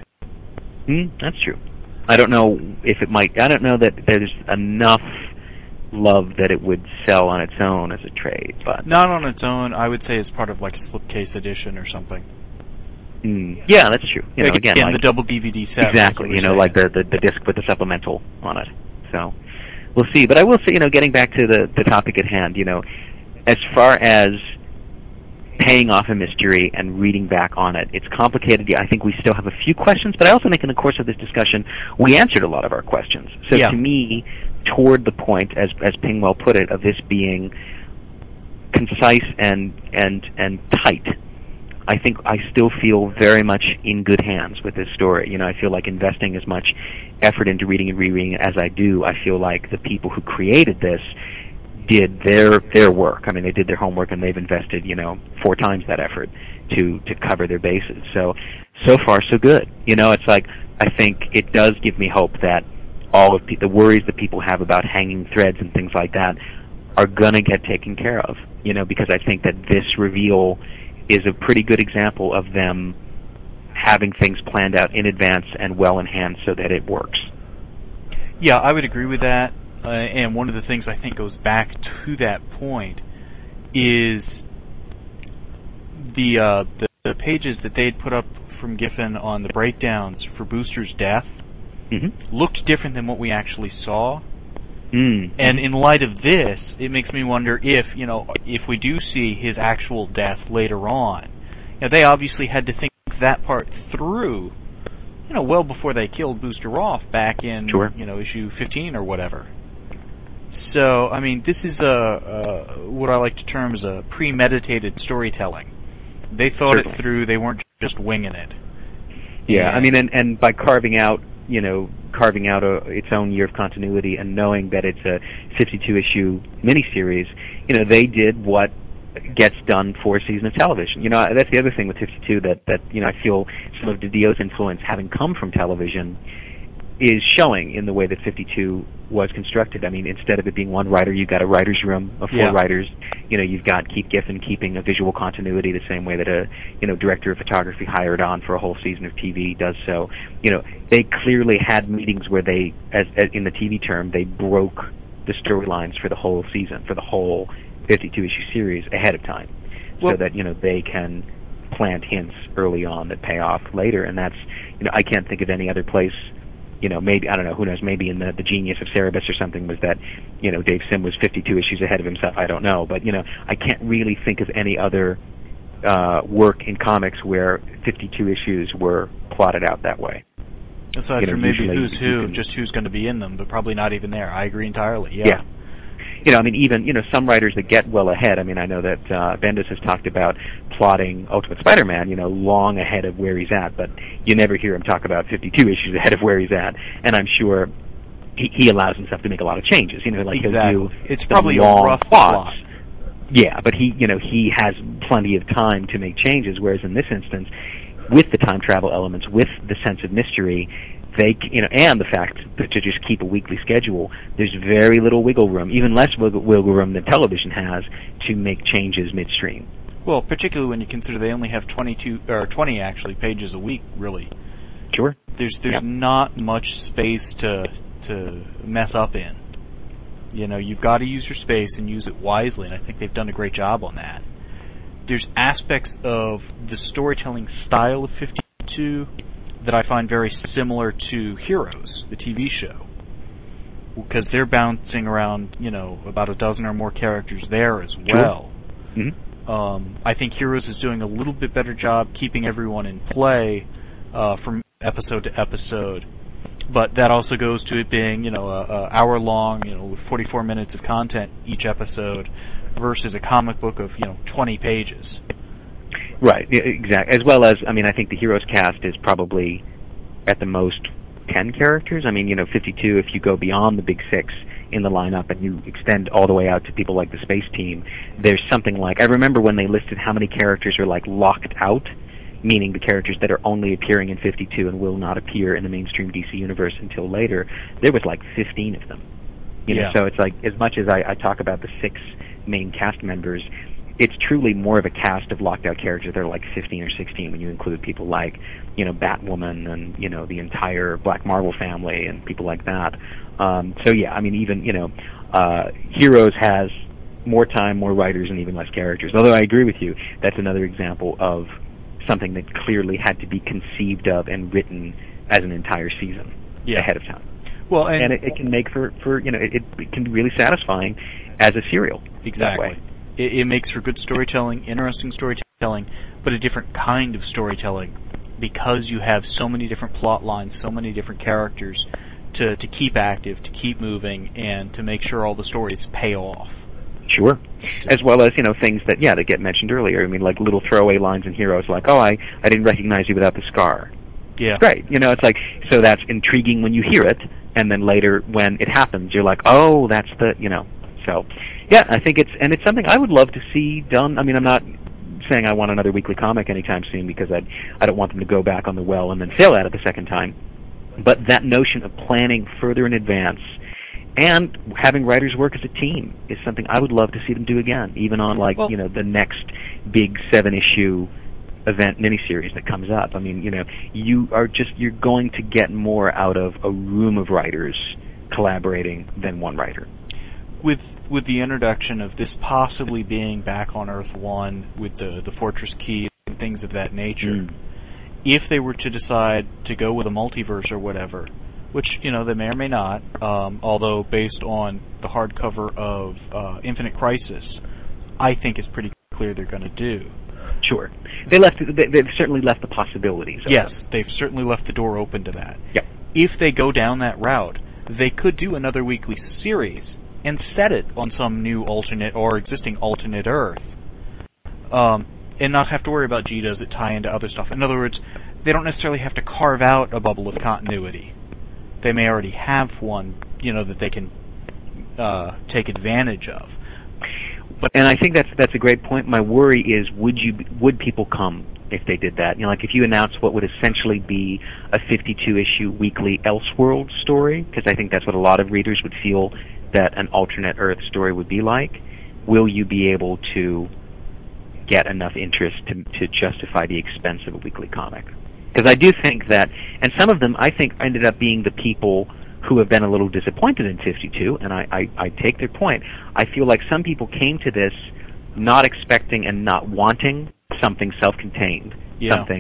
That's true. I don't know that there's enough love that it would sell on its own as a trade, but... Not on its own. I would say it's part of, like, a slipcase edition or something. Yeah, that's true. Again, like, the double DVD set. Exactly. Like the disc with the supplemental on it. So we'll see. But I will say, getting back to the topic at hand, as far as paying off a mystery and reading back on it, it's complicated. I think we still have a few questions, but I also think in the course of this discussion, we answered a lot of our questions. So to me, toward the point, as Pingwell put it, of this being concise and tight, I think I still feel very much in good hands with this story. I feel like investing as much effort into reading and rereading it as I do, I feel like the people who created this did their work. I mean, they did their homework and they've invested, 4 times that effort to cover their bases. So far, so good. It's like, I think it does give me hope that all of the worries that people have about hanging threads and things like that are going to get taken care of, because I think that this reveal is a pretty good example of them having things planned out in advance and well in hand so that it works. Yeah, I would agree with that. And one of the things I think goes back to that point is the pages that they'd put up from Giffen on the breakdowns for Booster's death looked different than what we actually saw. And in light of this, it makes me wonder if we do see his actual death later on. They obviously had to think that part through, well before they killed Booster Roth back in, issue 15 or whatever. So, I mean, this is what I like to term as a premeditated storytelling. They thought it through. They weren't just winging it. Yeah, I mean, and by carving out its own year of continuity and knowing that it's a 52-issue miniseries, they did what gets done for a season of television. That's the other thing with 52 that I feel some of DiDio's influence, having come from television, is showing in the way that 52 was constructed. I mean, instead of it being one writer, you've got a writer's room of 4 writers. You've got Keith Giffen keeping a visual continuity the same way that a director of photography hired on for a whole season of TV does so. They clearly had meetings where they, as in the TV term, they broke the storylines for the whole season, for the whole 52-issue series ahead of time, so that they can plant hints early on that pay off later. And that's I can't think of any other place maybe, I don't know, who knows, maybe in the Genius of Cerebus or something was that, Dave Sim was 52 issues ahead of himself. I don't know. But, I can't really think of any other work in comics where 52 issues were plotted out that way. Aside from maybe Who's Who, just who's going to be in them, but probably not even there. I agree entirely, Yeah. Even, some writers that get well ahead, I know that Bendis has talked about plotting Ultimate Spider-Man, long ahead of where he's at, but you never hear him talk about 52 issues ahead of where he's at, and I'm sure he allows himself to make a lot of changes, like exactly. He'll do it's probably long a rough plots. plot. Yeah, but he has plenty of time to make changes, whereas in this instance, with the time travel elements, with the sense of mystery, and the fact that to just keep a weekly schedule, there's very little wiggle room, even less wiggle room than television has, to make changes midstream. Well, particularly when you consider they only have 20 actually pages a week, really. Sure. There's not much space to mess up in. You've got to use your space and use it wisely, and I think they've done a great job on that. There's aspects of the storytelling style of 52 that I find very similar to Heroes, the TV show, because they're bouncing around, about a dozen or more characters there as well. Sure. Mm-hmm. I think Heroes is doing a little bit better job keeping everyone in play from episode to episode, but that also goes to it being, a hour long, with 44 minutes of content each episode, versus a comic book of 20 pages. Right, exactly. As well as, I think the Heroes cast is probably at the most 10 characters. 52 if you go beyond the big six in the lineup and you extend all the way out to people like the Space Team. There's something like, I remember when they listed how many characters are locked out, meaning the characters that are only appearing in 52 and will not appear in the mainstream DC universe until later. There was 15 of them. So it's as much as I talk about the 6 main cast members, it's truly more of a cast of locked out characters. They're 15 or 16 when you include people like, Batwoman and, the entire Black Marvel family and people like that. Even, Heroes has more time, more writers, and even less characters. Although I agree with you, that's another example of something that clearly had to be conceived of and written as an entire season ahead of time. Well, and it can make for it can be really satisfying as a serial. Exactly. That way. It makes for good storytelling, interesting storytelling, but a different kind of storytelling because you have so many different plot lines, so many different characters to keep active, to keep moving, and to make sure all the stories pay off. Sure. As well as, things that get mentioned earlier. Little throwaway lines in Heroes oh, I didn't recognize you without the scar. Yeah. Great. It's so that's intriguing when you hear it, and then later when it happens, you're oh, that's the, So, yeah, I think it's something I would love to see done. I'm not saying I want another weekly comic anytime soon because I don't want them to go back on the well and then fail at it the second time. But that notion of planning further in advance and having writers work as a team is something I would love to see them do again, even on the next big 7-issue event miniseries that comes up. You're going to get more out of a room of writers collaborating than one writer. With the introduction of this possibly being back on Earth 1 with the Fortress Key and things of that nature, if they were to decide to go with a multiverse or whatever, which, they may or may not, although based on the hardcover of Infinite Crisis, I think it's pretty clear they're going to do. Sure. They've certainly left the possibilities. Yes, they've certainly left the door open to that. Yep. If they go down that route, they could do another weekly series and set it on some new alternate or existing alternate Earth, and not have to worry about does it tie into other stuff. In other words, they don't necessarily have to carve out a bubble of continuity. They may already have one, that they can take advantage of. And I think that's a great point. My worry is, would people come if they did that? If you announce what would essentially be a 52-issue weekly Elseworld story, because I think that's what a lot of readers would feel that an alternate Earth story would be like, will you be able to get enough interest to justify the expense of a weekly comic? Because I do think that, and some of them I think ended up being the people who have been a little disappointed in 52, and I take their point. I feel like some people came to this not expecting and not wanting something self-contained, something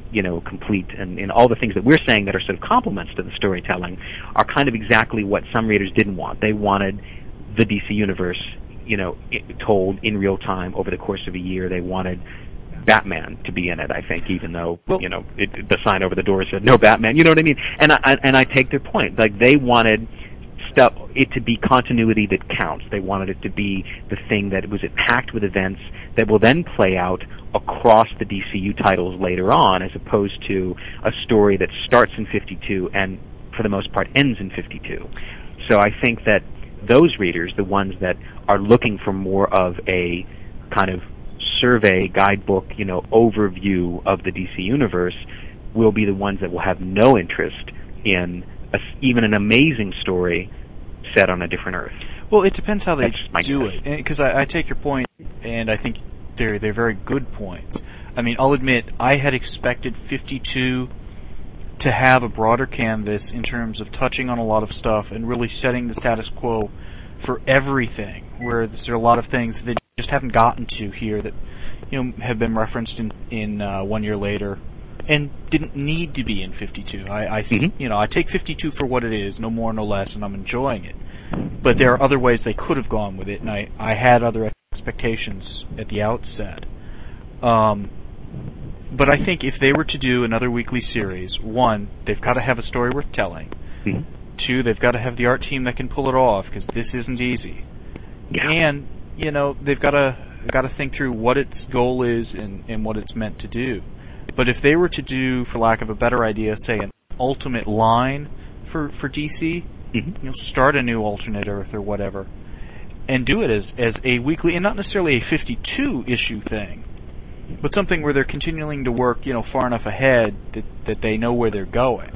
complete, and all the things that we're saying that are sort of complements to the storytelling are kind of exactly what some readers didn't want. They wanted the DC universe, told in real time over the course of a year. They wanted Batman to be in it, I think, even though the sign over the door said no Batman. You know what I mean? And I take their point. Like, they wanted it to be continuity that counts. They wanted it to be the thing that was packed with events that will then play out across the DCU titles later on, as opposed to a story that starts in 52 and for the most part ends in 52. So I think that those readers, the ones that are looking for more of a kind of survey, guidebook, overview of the DC universe, will be the ones that will have no interest in even an amazing story set on a different Earth. Well, it depends how they do guess. it. Because I take your point, and I think they're very good points. I mean, I'll admit, I had expected 52 to have a broader canvas in terms of touching on a lot of stuff and really setting the status quo for everything, where there are a lot of things that they just haven't gotten to here that have been referenced in 1 year later and didn't need to be in 52. I take 52 for what it is, no more, no less, and I'm enjoying it. But there are other ways they could have gone with it, and I had other expectations at the outset. But I think if they were to do another weekly series, one, they've got to have a story worth telling. Mm-hmm. Two, they've got to have the art team that can pull it off, because this isn't easy. Yeah. And they've got to think through what its goal is and what it's meant to do. But if they were to do, for lack of a better idea, say an ultimate line for DC, mm-hmm. Start a new alternate Earth or whatever, and do it as a weekly, and not necessarily a 52 issue thing, but something where they're continuing to work, far enough ahead that they know where they're going.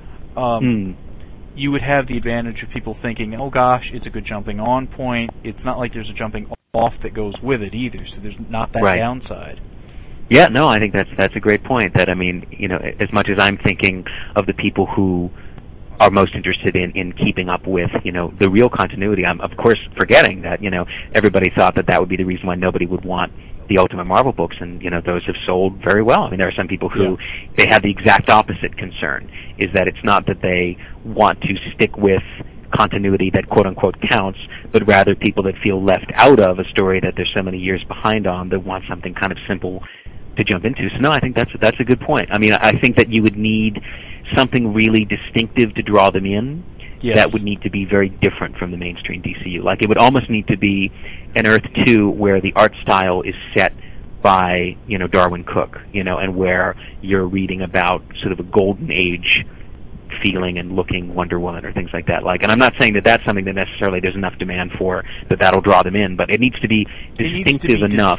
You would have the advantage of people thinking, oh gosh, it's a good jumping on point. It's not like there's a jumping off that goes with it either, so there's not that downside. Yeah, no, I think that's a great point. That, I mean, as much as I'm thinking of the people who are most interested in keeping up with, the real continuity, I'm of course forgetting that, everybody thought that would be the reason why nobody would want the Ultimate Marvel books, and those have sold very well. I mean, there are some people who they have the exact opposite concern, is that it's not that they want to stick with continuity that quote-unquote counts, but rather people that feel left out of a story that they're so many years behind on, that want something kind of simple to jump into. So no, I think that's a good point. I mean, I think that you would need something really distinctive to draw them in. Yes. That would need to be very different from the mainstream DCU. Like, it would almost need to be an Earth 2 where the art style is set by, Darwin Cook, and where you're reading about sort of a golden age feeling and looking Wonder Woman or things like that. Like, and I'm not saying that that's something that necessarily there's enough demand for that'll draw them in, but it needs to be distinctive enough.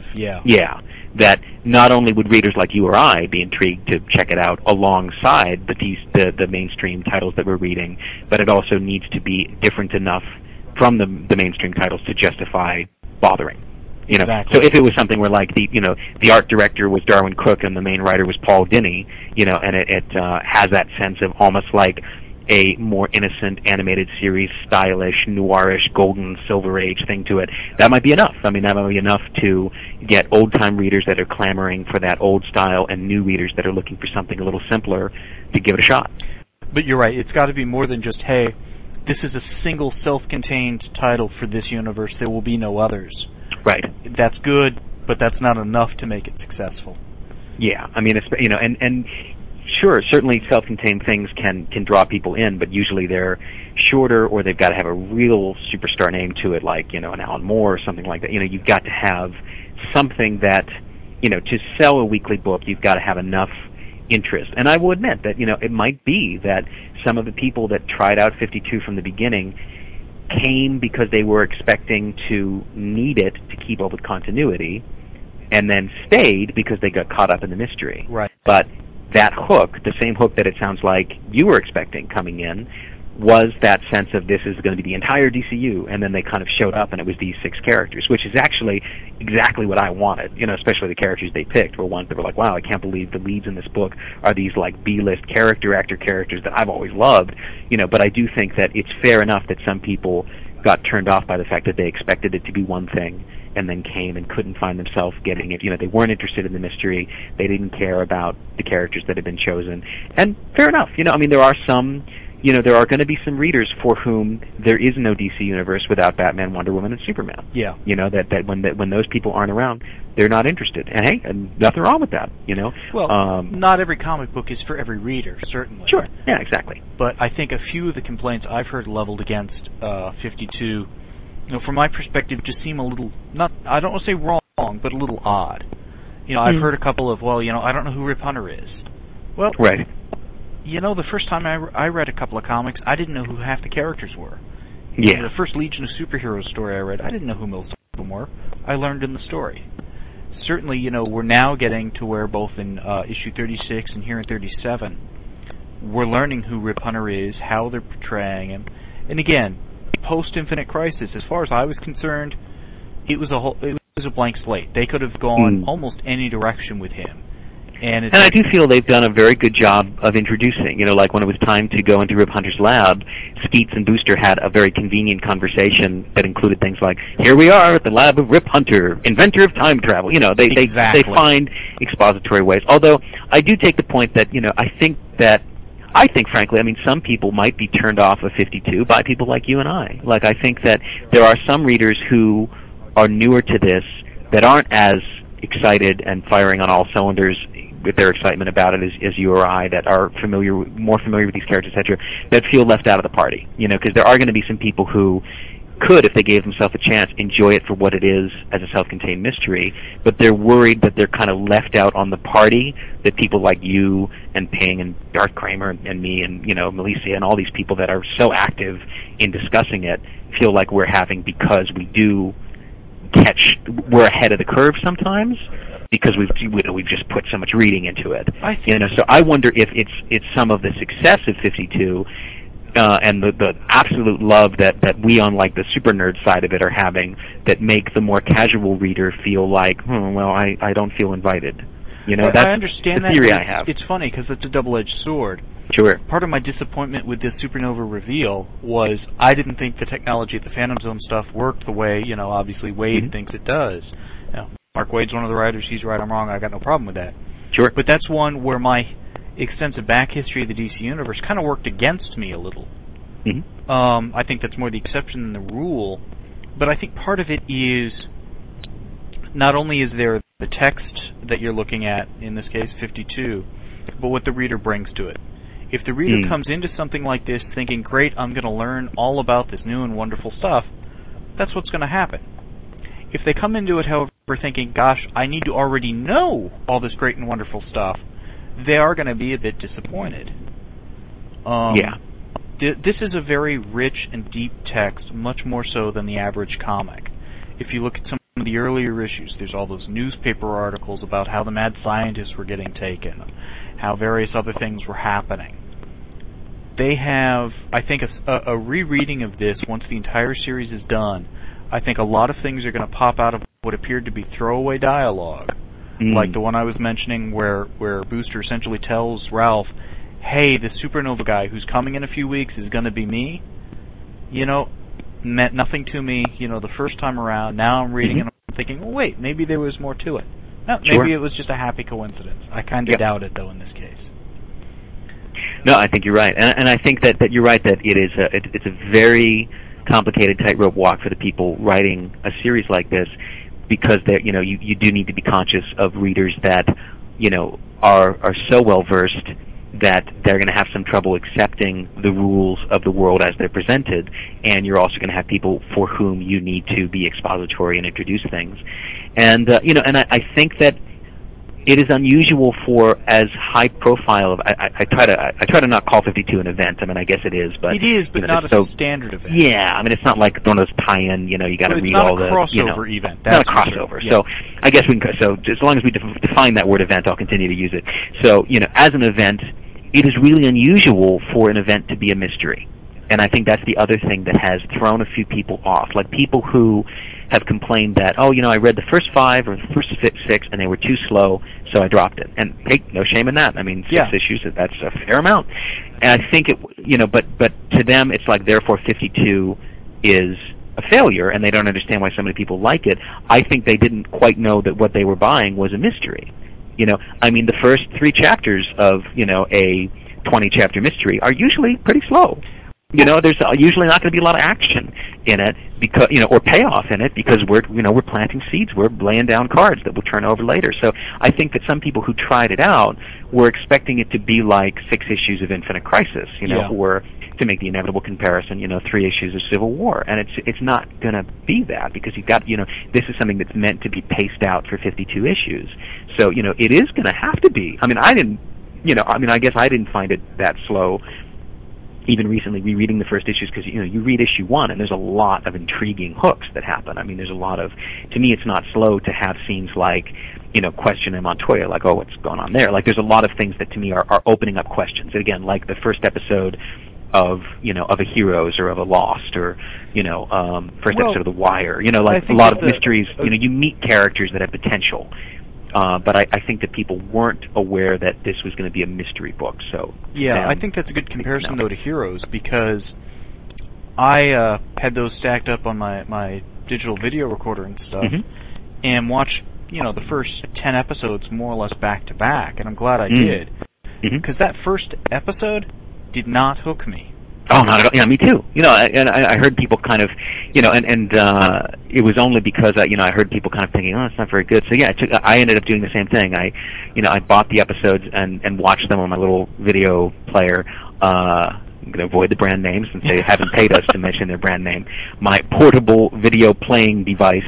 Yeah, that not only would readers like you or I be intrigued to check it out alongside the mainstream titles that we're reading, but it also needs to be different enough from the mainstream titles to justify bothering. Exactly. So if it was something where, like, the art director was Darwin Cook and the main writer was Paul Dini, and it has that sense of almost like a more innocent animated series, stylish, noirish, golden, silver age thing to it, that might be enough. I mean, that might be enough to get old-time readers that are clamoring for that old style and new readers that are looking for something a little simpler to give it a shot. But you're right. It's got to be more than just, hey, this is a single self-contained title for this universe. There will be no others. Right. That's good, but that's not enough to make it successful. Yeah, I mean, and sure, certainly self-contained things can draw people in, but usually they're shorter, or they've got to have a real superstar name to it, like, an Alan Moore or something like that. You've got to have something that, to sell a weekly book, you've got to have enough interest. And I will admit that, it might be that some of the people that tried out 52 from the beginning came because they were expecting to need it to keep up with continuity, and then stayed because they got caught up in the mystery. Right. But that hook, the same hook that it sounds like you were expecting coming in, was that sense of this is going to be the entire DCU, and then they kind of showed up and it was these 6 characters, which is actually exactly what I wanted, especially the characters they picked were ones that were like, wow, I can't believe the leads in this book are these, like, B-list characters that I've always loved, but I do think that it's fair enough that some people got turned off by the fact that they expected it to be one thing and then came and couldn't find themselves getting it. They weren't interested in the mystery. They didn't care about the characters that had been chosen. And fair enough. There are some, there are going to be some readers for whom there is no DC universe without Batman, Wonder Woman, and Superman. Yeah. That when those people aren't around, they're not interested. And hey, and nothing wrong with that, Well, not every comic book is for every reader, certainly. Sure. Yeah, exactly. But I think a few of the complaints I've heard leveled against 52, from my perspective, just seem a little, I don't want to say wrong, but a little odd. I've heard a couple of, I don't know who Rip Hunter is. Well, right. The first time I read a couple of comics, I didn't know who half the characters were. Yeah. The first Legion of Superheroes story I read, I didn't know who most of them were. I learned in the story. Certainly, we're now getting to where both in issue 36 and here in 37, we're learning who Rip Hunter is, how they're portraying him. And again, post-Infinite Crisis, as far as I was concerned, it was a blank slate. They could have gone almost any direction with him. And I do feel they've done a very good job of introducing. Like when it was time to go into Rip Hunter's lab, Skeets and Booster had a very convenient conversation that included things like, "Here we are at the lab of Rip Hunter, inventor of time travel." They find expository ways. Although I do take the point that I think, frankly, some people might be turned off of 52 by people like you and I. Like, I think that there are some readers who are newer to this that aren't as excited and firing on all cylinders with their excitement about it as you or I, that are more familiar with these characters, etc., that feel left out of the party. Because there are going to be some people who could, if they gave themselves a chance, enjoy it for what it is as a self-contained mystery, but they're worried that they're kind of left out on the party, that people like you and Ping and Darth Kramer and me and, Melissa and all these people that are so active in discussing it feel like we're having, because we're ahead of the curve sometimes, because we've just put so much reading into it. So I wonder if it's some of the success of 52 and the absolute love that we on like the super nerd side of it are having, that make the more casual reader feel like, I don't feel invited. That's I understand the theory I have. It's funny because it's a double-edged sword. Sure. Part of my disappointment with this Supernova reveal was I didn't think the technology at the Phantom Zone stuff worked the way, obviously Wade thinks it does. Mark Wade's one of the writers. He's right, I'm wrong. I got no problem with that. Sure. But that's one where my extensive back history of the DC Universe kind of worked against me a little. I think that's more the exception than the rule. But I think part of it is not only is there the text that you're looking at, in this case 52, but what the reader brings to it. If the reader comes into something like this thinking, great, I'm going to learn all about this new and wonderful stuff, that's what's going to happen. If they come into it, however, thinking, gosh, I need to already know all this great and wonderful stuff, they are going to be a bit disappointed. This is a very rich and deep text, much more so than the average comic. If you look at some of the earlier issues, there's all those newspaper articles about how the mad scientists were getting taken, how various other things were happening. They have, I think, a rereading of this once the entire series is done. I think a lot of things are going to pop out of what appeared to be throwaway dialogue, like the one I was mentioning where Booster essentially tells Ralph, hey, the Supernova guy who's coming in a few weeks is going to be me. Meant nothing to me, the first time around. Now I'm reading it and I'm thinking, well, wait, maybe there was more to it. No, maybe it was just a happy coincidence. I kind of doubt it, though, in this case. No, I think you're right, and I think that you're right that it's a very complicated tightrope walk for the people writing a series like this, because you do need to be conscious of readers that are so well versed that they're going to have some trouble accepting the rules of the world as they're presented, and you're also going to have people for whom you need to be expository and introduce things, and I think that it is unusual for as high profile of I try to not call 52 an event. I mean, I guess it is, but it is, but not a standard event. Yeah, I mean, it's not like one of those tie-in. You got to read all the. It's not a crossover event. That's not a crossover. Sure. So I guess we can. So as long as we define that word event, I'll continue to use it. So as an event, it is really unusual for an event to be a mystery, and I think that's the other thing that has thrown a few people off, like people who have complained that, I read the first 5 or the first 6 and they were too slow, so I dropped it. And hey, no shame in that. I mean, 6 issues, that's a fair amount. And I think but to them, it's like, therefore 52 is a failure, and they don't understand why so many people like it. I think they didn't quite know that what they were buying was a mystery. I mean, the first 3 chapters of, a 20-chapter mystery are usually pretty slow. There's usually not going to be a lot of action in it because, or payoff in it because we're planting seeds, we're laying down cards that we'll turn over later. So I think that some people who tried it out were expecting it to be like 6 issues of Infinite Crisis, or to make the inevitable comparison, 3 issues of Civil War, and it's not going to be that because you've got, this is something that's meant to be paced out for 52 issues. So it is going to have to be. I mean, I guess I didn't find it that slow. Even recently, rereading the first issues, because you read issue 1 and there's a lot of intriguing hooks that happen. I mean, there's a lot of. To me, it's not slow to have scenes like, Question and Montoya, like, oh, what's going on there? Like, there's a lot of things that to me are opening up questions. Again, like the first episode of a Heroes or of a Lost, or first episode of The Wire. Like a lot of mysteries. You meet characters that have potential. But I think that people weren't aware that this was going to be a mystery book. So yeah, I think that's a good comparison though to Heroes, because I had those stacked up on my digital video recorder and stuff, and watched the first 10 episodes more or less back to back, and I'm glad I did, because that first episode did not hook me. Oh, not at all. Yeah, me too. And I heard people kind of, and it was only because I heard people kind of thinking, oh, it's not very good. So yeah, I ended up doing the same thing. I bought the episodes and watched them on my little video player. I'm going to avoid the brand names since they haven't paid us to mention their brand name. My portable video playing device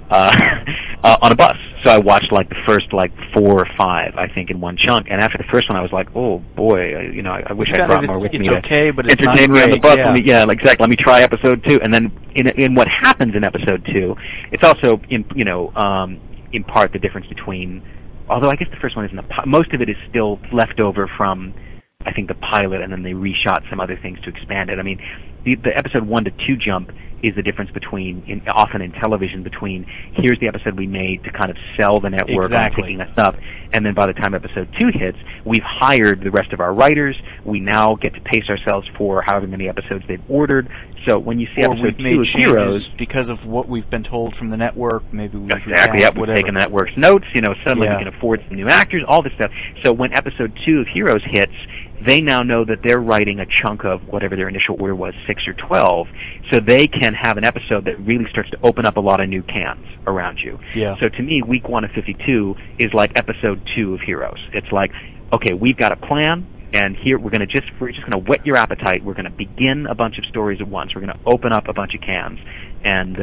on a bus. So I watched like the first 4 or 5, I think, in one chunk. And after the first one, I was like, oh boy, I wish I brought more with me to but entertain me on the bus. Exactly. Let me try episode 2. And then in what happens in episode 2, it's also in part the difference between. Although I guess the first one isn't. Most of it is still left over from, I think, the pilot, and then they reshot some other things to expand it. I mean, the episode 1 to 2 jump is the difference between, often in television, between here's the episode we made to kind of sell the network on picking us up, and then by the time episode 2 hits, we've hired the rest of our writers. We now get to pace ourselves for however many episodes they've ordered. So when you see episode 2 of Heroes, because of what we've been told from the network, maybe we've we've taken the network's notes. Suddenly we can afford some new actors, all this stuff. So when episode 2 of Heroes hits, they now know that they're writing a chunk of whatever their initial order was, 6 or 12, so they can have an episode that really starts to open up a lot of new cans around you. Yeah. So to me, week 1 of 52 is like episode 2 of Heroes. It's like, okay, we've got a plan, and here we're just going to whet your appetite. We're going to begin a bunch of stories at once. We're going to open up a bunch of cans, and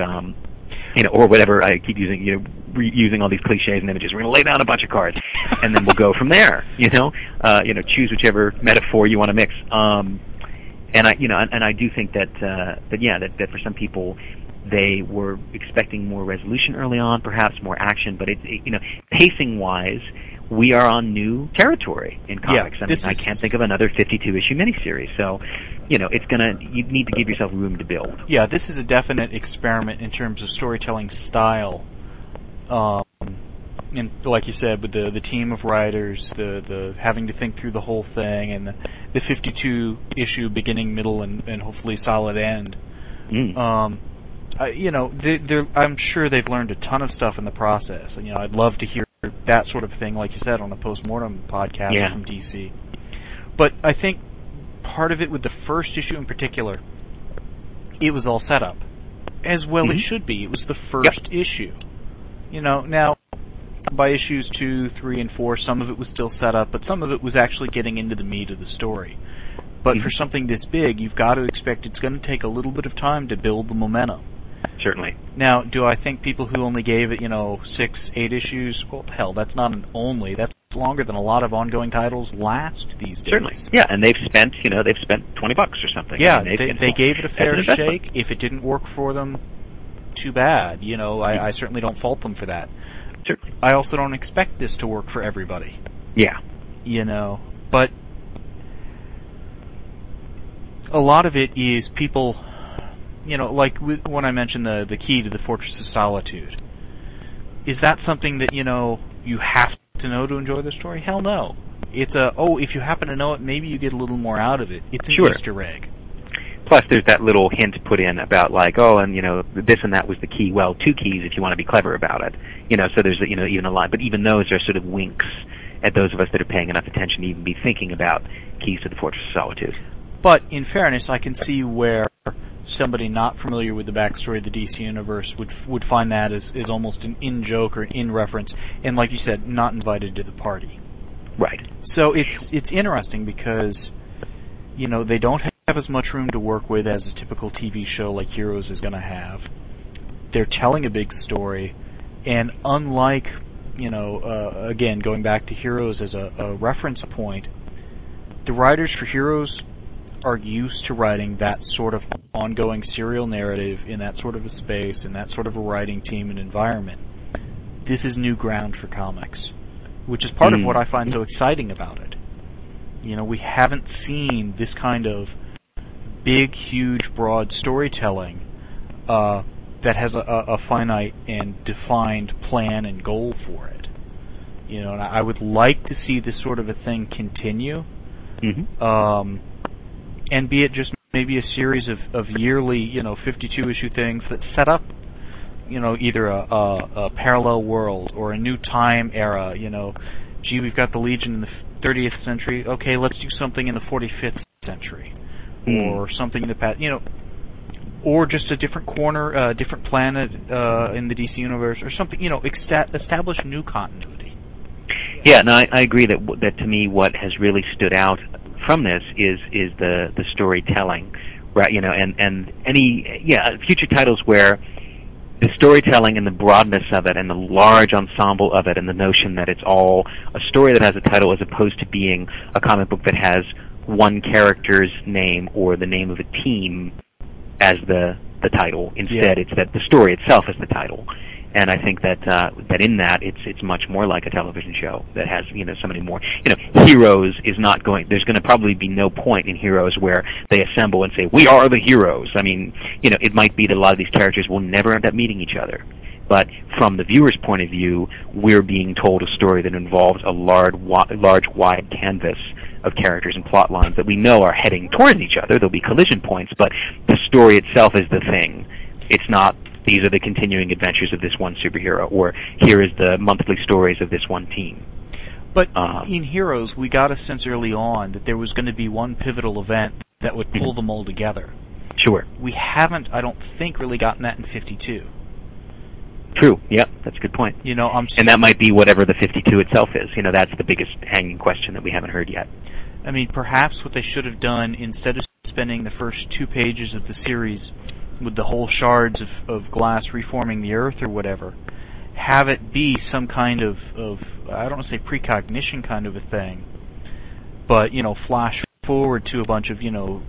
or whatever. I keep using, using all these cliches and images. We're going to lay down a bunch of cards, and then we'll go from there. Choose whichever metaphor you want to mix. And I do think that that for some people, they were expecting more resolution early on, perhaps more action. But pacing wise, we are on new territory in comics. Yeah, I can't think of another 52-issue miniseries. So, you need to give yourself room to build. Yeah, this is a definite experiment in terms of storytelling style. And like you said, with the team of writers, the having to think through the whole thing, and the 52-issue beginning, middle, and hopefully solid end. I'm sure they've learned a ton of stuff in the process. And I'd love to hear that sort of thing, like you said, on a Postmortem podcast from DC. But I think part of it with the first issue in particular, it was all set up. As well it should be. It was the first issue. Now, by issues 2, 3, and 4, some of it was still set up, but some of it was actually getting into the meat of the story. But for something this big, you've got to expect it's going to take a little bit of time to build the momentum. Certainly. Now, do I think people who only gave it, 6, 8 issues, well, hell, that's not an only. That's longer than a lot of ongoing titles last these days. Certainly. Yeah, and they've spent $20 or something. Yeah, they gave it a fair shake. If it didn't work for them, too bad. I certainly don't fault them for that. Certainly. I also don't expect this to work for everybody. Yeah. But a lot of it is people, like when I mentioned the key to the Fortress of Solitude. Is that something that, you have to know to enjoy the story? Hell no. It's if you happen to know it, maybe you get a little more out of it. It's an Easter egg. Plus, there's that little hint put in about like, oh, and this and that was the key. Well, 2 keys if you want to be clever about it. So there's even a line. But even those are sort of winks at those of us that are paying enough attention to even be thinking about keys to the Fortress of Solitude. But in fairness, I can see where somebody not familiar with the backstory of the DC Universe would find that as almost an in-joke or an in-reference, and like you said, not invited to the party. Right. So it's interesting because, they don't have as much room to work with as a typical TV show like Heroes is going to have. They're telling a big story, and unlike, again, going back to Heroes as a reference point, the writers for Heroes are used to writing that sort of ongoing serial narrative in that sort of a space, in that sort of a writing team and environment. This is new ground for comics, which is part of what I find so exciting about it. We haven't seen this kind of big, huge, broad storytelling that has a finite and defined plan and goal for it. And I would like to see this sort of a thing continue. And be it just maybe a series of yearly, 52-issue things that set up, either a parallel world or a new time era. Gee, we've got the Legion in the 30th century. Okay, let's do something in the 45th century, or something in the past. Or just a different corner, a different planet in the DC universe, or something. Establish new continuity. Yeah, no, I agree that to me what has really stood out from this is the storytelling, right? And any future titles where the storytelling and the broadness of it and the large ensemble of it and the notion that it's all a story that has a title as opposed to being a comic book that has one character's name or the name of a team as the title. Instead, it's that the story itself is the title. And I think that in that it's much more like a television show that has so many more. Heroes is not going. There's going to probably be no point in Heroes where they assemble and say we are the heroes. I mean, it might be that a lot of these characters will never end up meeting each other. But from the viewer's point of view, we're being told a story that involves a large, wide canvas of characters and plot lines that we know are heading towards each other. There'll be collision points, but the story itself is the thing. It's not. These are the continuing adventures of this one superhero, or here is the monthly stories of this one team. But in Heroes, we got a sense early on that there was going to be one pivotal event that would pull them all together. Sure. We haven't, I don't think, really gotten that in 52. True. Yeah, that's a good point. And that might be whatever the 52 itself is. That's the biggest hanging question that we haven't heard yet. I mean, perhaps what they should have done, instead of spending the first 2 pages of the series with the whole shards of glass reforming the Earth or whatever, have it be some kind of I don't want to say precognition kind of a thing, but flash forward to a bunch of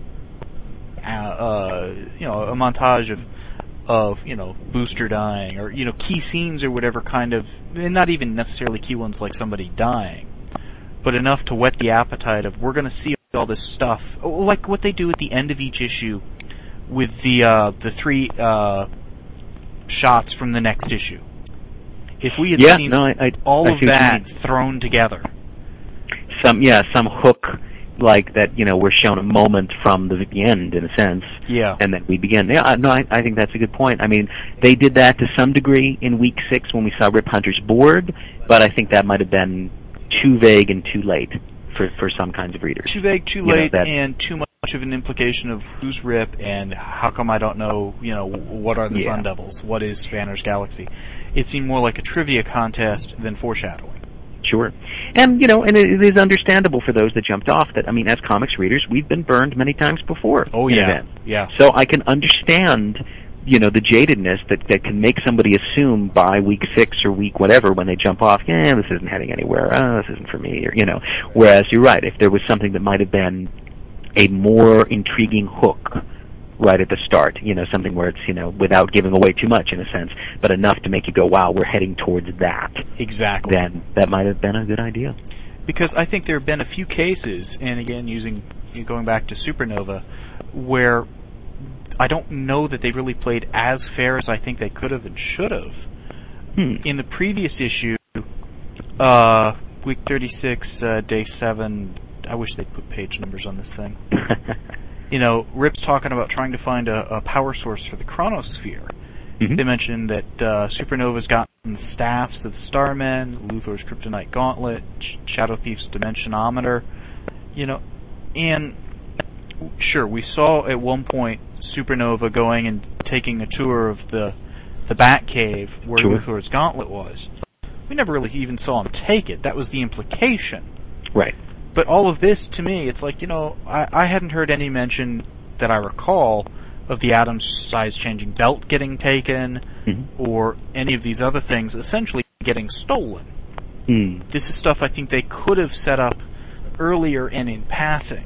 a montage of Booster dying, or key scenes or whatever kind of, and not even necessarily key ones like somebody dying, but enough to whet the appetite of we're going to see all this stuff, like what they do at the end of each issue with the 3 shots from the next issue. If we had seen all of that thrown together, some hook like that, we're shown a moment from the end in a sense, and then we begin. Yeah, no, I think that's a good point. I mean, they did that to some degree in week 6 when we saw Rip Hunter's board, but I think that might have been too vague and too late for some kinds of readers. Too vague, too late, and too much of an implication of who's Rip and how come I don't know, what are the Sun Devils, what is Spanner's Galaxy. It seemed more like a trivia contest than foreshadowing. Sure. And, and it is understandable for those that jumped off that, I mean, as comics readers, we've been burned many times before. Oh, yeah. Yeah. So I can understand, the jadedness that can make somebody assume by week 6 or week whatever when they jump off, this isn't heading anywhere, this isn't for me, or, whereas you're right, if there was something that might have been a more intriguing hook right at the start, something where it's, without giving away too much in a sense, but enough to make you go, wow, we're heading towards that. Exactly. Then that might have been a good idea. Because I think there have been a few cases, and again, going back to Supernova, where I don't know that they really played as fair as I think they could have and should have. In the previous issue, week 36, day 7, I wish they'd put page numbers on this thing. Rip's talking about trying to find a power source for the chronosphere. Mm-hmm. They mentioned that Supernova's gotten the staffs of the Starmen, Luthor's Kryptonite Gauntlet, Shadow Thief's Dimensionometer, and sure, we saw at one point Supernova going and taking a tour of the Batcave where Luthor's Gauntlet was. We never really even saw him take it. That was the implication. Right. But all of this, to me, it's like, I hadn't heard any mention that I recall of the Atom size-changing belt getting taken, or any of these other things essentially getting stolen. This is stuff I think they could have set up earlier and in passing,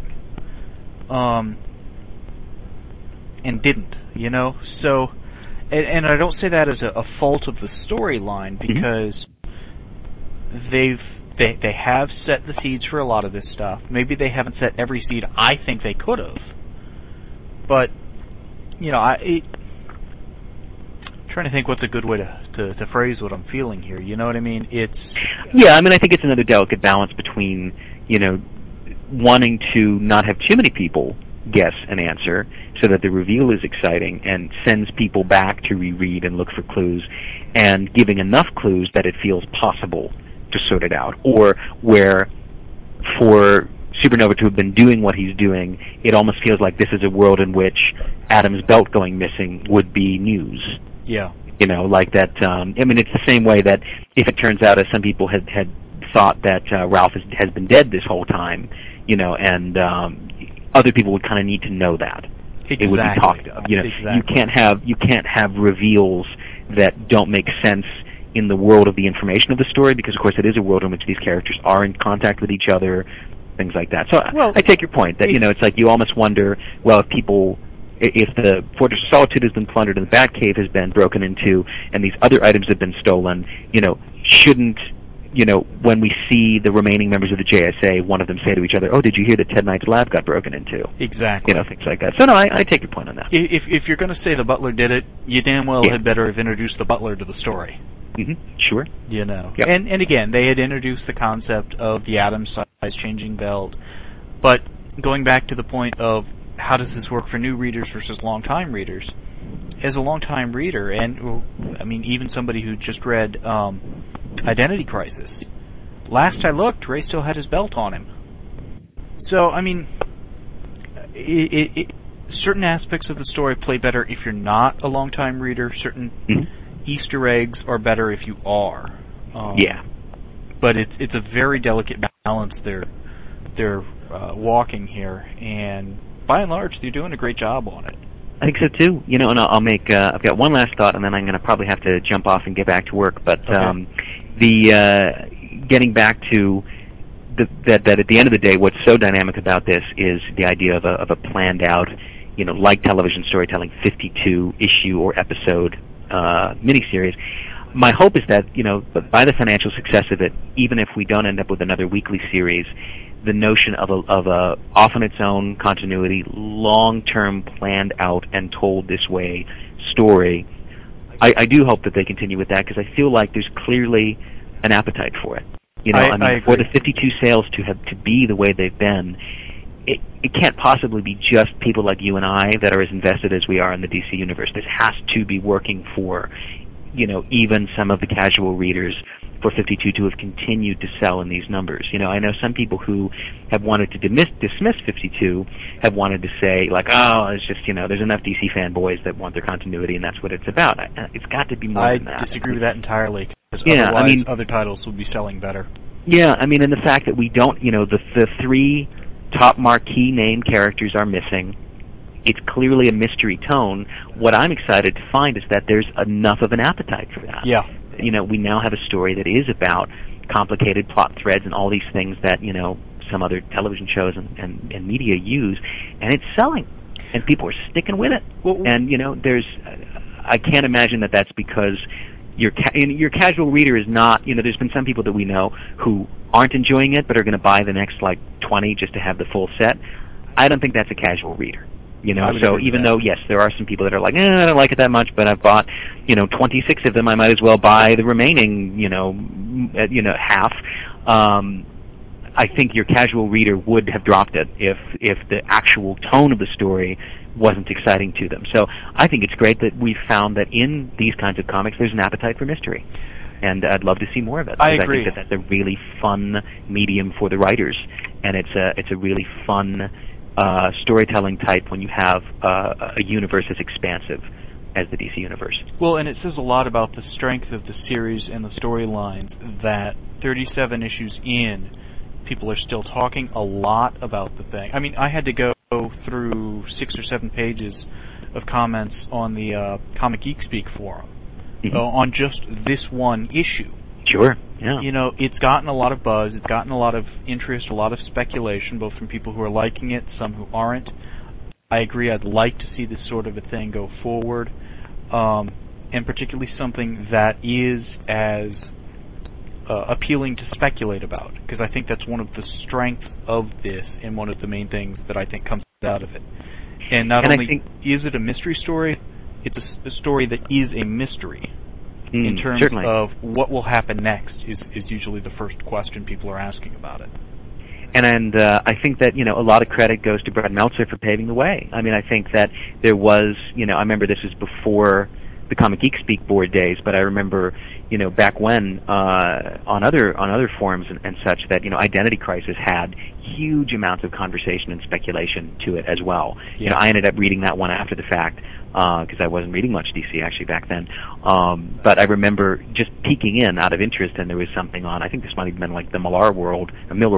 and didn't, So, and I don't say that as a fault of the storyline, because they have set the seeds for a lot of this stuff. Maybe they haven't set every seed I think they could have, but trying to think what's a good way to phrase what I'm feeling here. You know what I mean? I think it's another delicate balance between wanting to not have too many people guess an answer so that the reveal is exciting and sends people back to reread and look for clues, and giving enough clues that it feels possible to sort it out, or where for Supernova to have been doing what he's doing, it almost feels like this is a world in which Atom's belt going missing would be news. Yeah. Like that. It's the same way that if it turns out, as some people had thought, that Ralph has been dead this whole time, and other people would kind of need to know that. Exactly. It would be talked of. Exactly. You can't have reveals that don't make sense in the world of the information of the story, because of course it is a world in which these characters are in contact with each other, things like that. So I take your point that it's like you almost wonder, well, if the Fortress of Solitude has been plundered and the Batcave has been broken into and these other items have been stolen, shouldn't when we see the remaining members of the JSA, one of them say to each other, "Oh, did you hear that Ted Knight's lab got broken into?" Exactly. Things like that. So no, I take your point on that. If you're going to say the Butler did it, you damn well had better have introduced the Butler to the story. Sure. Yep. And again, they had introduced the concept of the Atom size-changing belt, but going back to the point of how does this work for new readers versus long-time readers, as a long-time reader, and even somebody who just read Identity Crisis, last I looked, Ray still had his belt on him. So, certain aspects of the story play better if you're not a long-time reader. Certain Easter eggs are better if you are. But it's a very delicate balance they're walking here, and by and large, they're doing a great job on it. I think so too. And I'll make. I've got one last thought, and then I'm going to probably have to jump off and get back to work. But getting back to that at the end of the day, what's so dynamic about this is the idea of a planned out, like television storytelling, 52 issue or episode miniseries. My hope is that by the financial success of it, even if we don't end up with another weekly series, the notion of a off on its own continuity, long-term planned out and told this way story, I do hope that they continue with that, because I feel like there's clearly an appetite for it. I for the 52 sales to be the way they've been, it can't possibly be just people like you and I that are as invested as we are in the DC universe. This has to be working for, even some of the casual readers, for 52 to have continued to sell in these numbers. I know some people who have wanted to dismiss 52 have wanted to say, like, oh, it's just, there's enough DC fanboys that want their continuity, and that's what it's about. It's got to be more than that. I disagree with that entirely, because otherwise other titles would be selling better. Yeah, and the fact that we don't, the three top marquee name characters are missing. It's clearly a mystery tone. What I'm excited to find is that there's enough of an appetite for that. Yeah. We now have a story that is about complicated plot threads and all these things that, some other television shows and media use, and it's selling, and people are sticking with it. Well, and, I can't imagine that that's because your casual reader is not, there's been some people that we know who aren't enjoying it but are going to buy the next, 20 just to have the full set. I don't think that's a casual reader. So even though, yes, there are some people that are like, I don't like it that much, but I've bought, 26 of them, I might as well buy the remaining, half. I think your casual reader would have dropped it if the actual tone of the story wasn't exciting to them. So I think it's great that we've found that in these kinds of comics there's an appetite for mystery. And I'd love to see more of it. I agree. I think that's a really fun medium for the writers, and it's a really fun storytelling type when you have a universe as expansive as the DC universe. Well, and it says a lot about the strength of the series and the storylines that 37 issues in, people are still talking a lot about the thing. I mean, I had to go through 6 or 7 pages of comments on the Comic Geek Speak forum on just this one issue. Sure, yeah. You know, it's gotten a lot of buzz, it's gotten a lot of interest, a lot of speculation, both from people who are liking it, some who aren't. I agree, I'd like to see this sort of a thing go forward, and particularly something that is as appealing to speculate about, because I think that's one of the strengths of this and one of the main things that I think comes out of it. And not only is it a mystery story, it's a story that is a mystery. In terms certainly. of what will happen next is usually the first question people are asking about it. And I think that, a lot of credit goes to Brad Meltzer for paving the way. I mean, I think that there was, I remember this was before the Comic Geek Speak board days, but I remember, back when on other forums and such that, Identity Crisis had huge amounts of conversation and speculation to it as well. Yeah. I ended up reading that one after the fact because I wasn't reading much DC actually back then. But I remember just peeking in out of interest, and there was something on, I think this might have been like the Miller World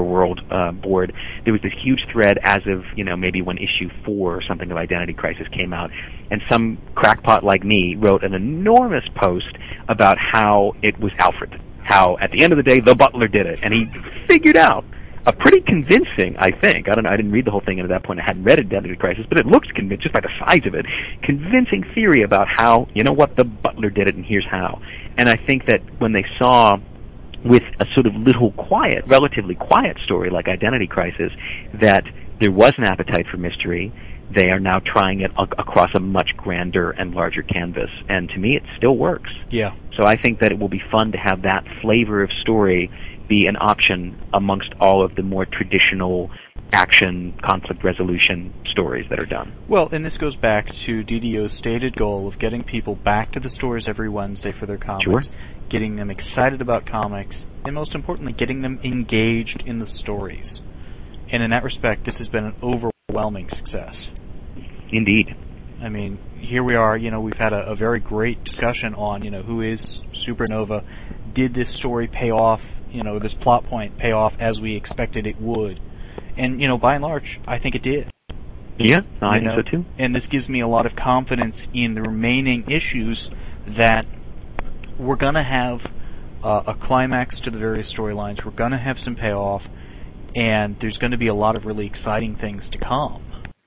board. There was this huge thread as of, maybe when issue 4 or something of Identity Crisis came out, and some crackpot like me wrote an enormous post about how it was Alfred, how at the end of the day the butler did it, and he figured out a pretty convincing, I think, I didn't read the whole thing, and at that point I hadn't read Identity Crisis, but it looks convincing just by the size of it, convincing theory about how, the butler did it, and here's how. And I think that when they saw, with a sort of relatively quiet story like Identity Crisis, that there was an appetite for mystery, they are now trying it across a much grander and larger canvas, and to me it still works. Yeah. So I think that it will be fun to have that flavor of story be an option amongst all of the more traditional action, conflict resolution stories that are done. Well, and this goes back to DDO's stated goal of getting people back to the stores every Wednesday for their comics, sure. Getting them excited about comics, and most importantly, getting them engaged in the stories. And in that respect, this has been an overwhelming success. Indeed. I mean, here we are, we've had a very great discussion on, who is Supernova. Did this story pay off, this plot point pay off as we expected it would? And, by and large, I think it did. Yeah, I think so too. And this gives me a lot of confidence in the remaining issues that we're going to have a climax to the various storylines, we're going to have some payoff, and there's going to be a lot of really exciting things to come.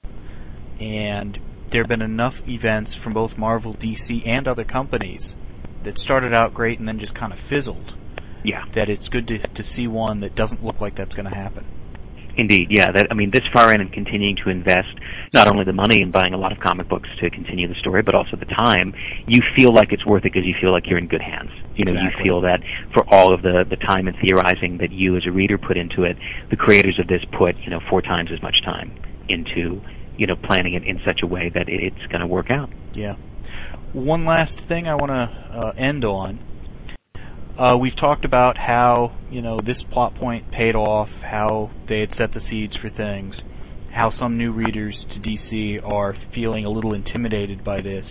And there have been enough events from both Marvel, DC, and other companies that started out great and then just kind of fizzled. Yeah. That it's good to see one that doesn't look like that's going to happen. Indeed, yeah. This far in and continuing to invest not only the money in buying a lot of comic books to continue the story, but also the time, you feel like it's worth it because you feel like you're in good hands. Exactly. You feel that for all of the time and theorizing that you as a reader put into it, the creators of this put 4 times as much time into planning it in such a way that it's going to work out. Yeah. One last thing I want to end on. We've talked about how, this plot point paid off, how they had set the seeds for things, how some new readers to DC are feeling a little intimidated by this,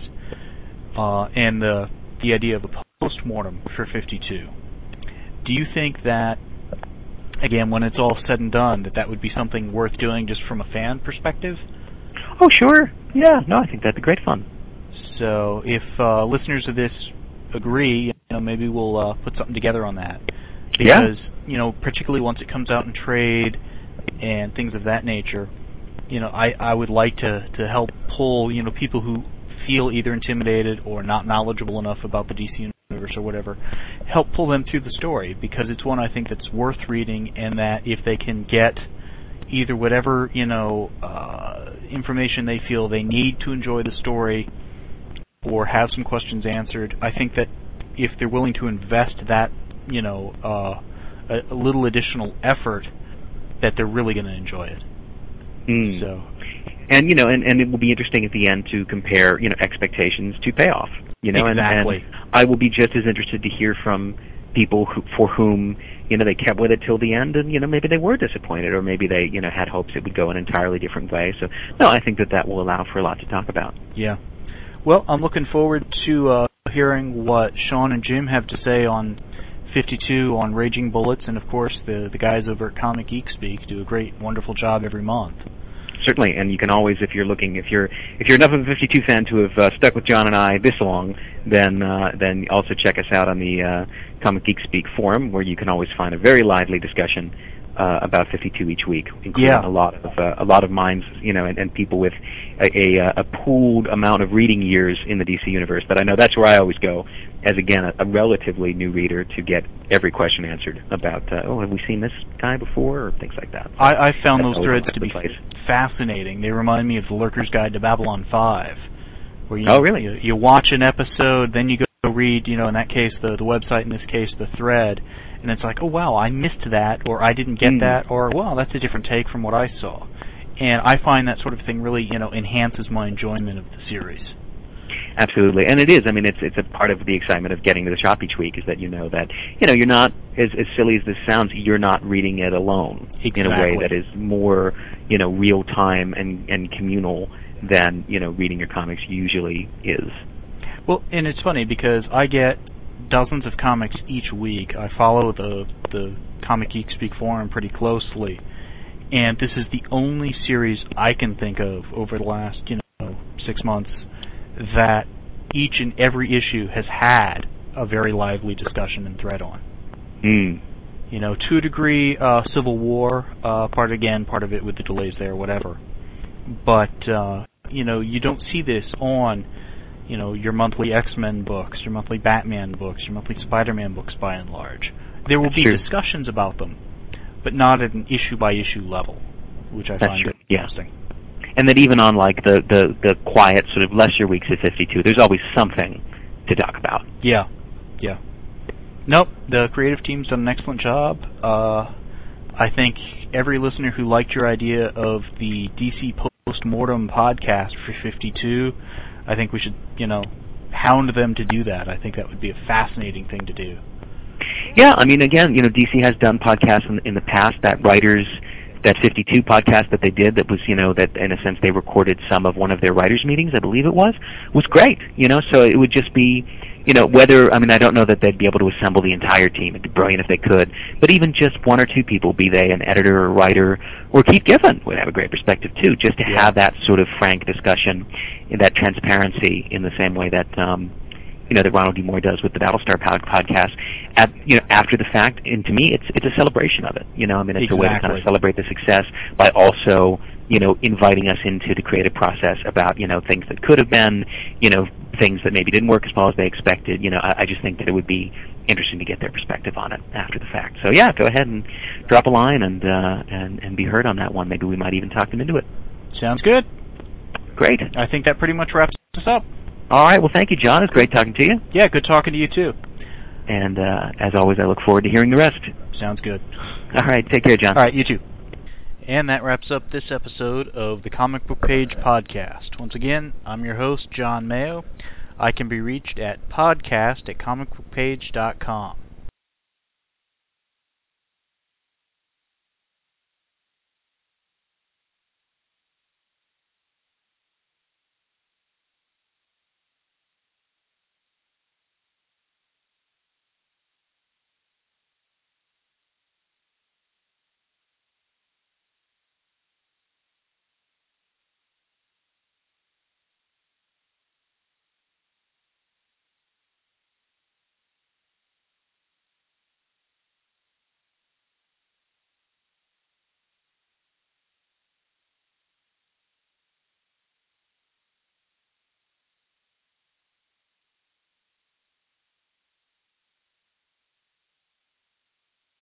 and the idea of a postmortem for 52. Do you think that, again, when it's all said and done, that would be something worth doing just from a fan perspective? Oh, sure. Yeah. No, I think that'd be great fun. So if listeners of this agree, maybe we'll put something together on that. Because, particularly once it comes out in trade and things of that nature, I would like to help pull, people who feel either intimidated or not knowledgeable enough about the DC universe or whatever, help pull them through the story, because it's one I think that's worth reading, and that if they can get either whatever, information they feel they need to enjoy the story or have some questions answered, I think that if they're willing to invest that, a little additional effort, that they're really going to enjoy it. So, and you know, and it will be interesting at the end to compare, you know, expectations to payoff. You know, exactly. and I will be just as interested to hear from people for whom, you know, they kept with it till the end, and you know, maybe they were disappointed, or maybe they, you know, had hopes it would go an entirely different way. So, no, I think that will allow for a lot to talk about. Yeah. Well, I'm looking forward to hearing what Sean and Jim have to say on 52, on Raging Bullets, and of course the guys over at Comic Geek Speak do a great, wonderful job every month. Certainly, and you can always, if you're enough of a 52 fan to have stuck with John and I this long, then also check us out on the Comic Geek Speak forum, where you can always find a very lively discussion about 52 each week, including a lot of minds, you know, and people with a pooled amount of reading years in the DC universe. But I know that's where I always go, as again a relatively new reader, to get every question answered about have we seen this guy before, or things like that. So I found those threads to be fascinating. They remind me of the Lurker's Guide to Babylon 5, where you watch an episode, then you go read, you know, in that case the website, in this case the thread. And it's like, oh, wow, I missed that, or I didn't get that, or, wow, that's a different take from what I saw. And I find that sort of thing really, you know, enhances my enjoyment of the series. Absolutely, and it is. I mean, it's a part of the excitement of getting to the shop each week, is that you know that, you know, you're not, as silly as this sounds, you're not reading it alone. Exactly. In a way that is more, you know, real time and communal than, you know, reading your comics usually is. Well, and it's funny because I get dozens of comics each week. I follow the Comic Geek Speak forum pretty closely, and this is the only series I can think of over the last, you know, 6 months that each and every issue has had a very lively discussion and thread on. You know, to a degree, Civil War, part of it with the delays there, whatever. But you know, you don't see this on, you know, your monthly X-Men books, your monthly Batman books, your monthly Spider-Man books, by and large. There will be discussions about them, but not at an issue-by-issue level, which I find interesting. And that even on, like, the quiet, sort of lesser weeks of 52, there's always something to talk about. Yeah. Nope, the creative team's done an excellent job. I think every listener who liked your idea of the DC Postmortem podcast for 52, I think we should, you know, hound them to do that. I think that would be a fascinating thing to do. Yeah, I mean, again, you know, DC has done podcasts in the past. That 52 podcast that they did, that was, you know, that in a sense they recorded some of one of their writers' meetings, I believe it was great. You know, so it would just be, you know, whether, I mean, I don't know that they'd be able to assemble the entire team. It'd be brilliant if they could, but even just one or two people, be they an editor or writer, or Keith Giffen would have a great perspective too, just to have that sort of frank discussion, that transparency, in the same way that you know, that Ronald D. Moore does with the Battlestar podcast, you know, after the fact. And to me, it's a celebration of it. You know, I mean, it's a way to kind of celebrate the success by also, you know, inviting us into the creative process about, you know, things that could have been, you know, things that maybe didn't work as well as they expected. You know, I just think that it would be interesting to get their perspective on it after the fact. So yeah, go ahead and drop a line and be heard on that one. Maybe we might even talk them into it. Sounds good. Great. I think that pretty much wraps us up. All right. Well, thank you, John. It's great talking to you. Yeah, good talking to you, too. And as always, I look forward to hearing the rest. Sounds good. All right. Take care, John. All right. You too. And that wraps up this episode of the Comic Book Page Podcast. Once again, I'm your host, John Mayo. I can be reached at podcast@comicbookpage.com.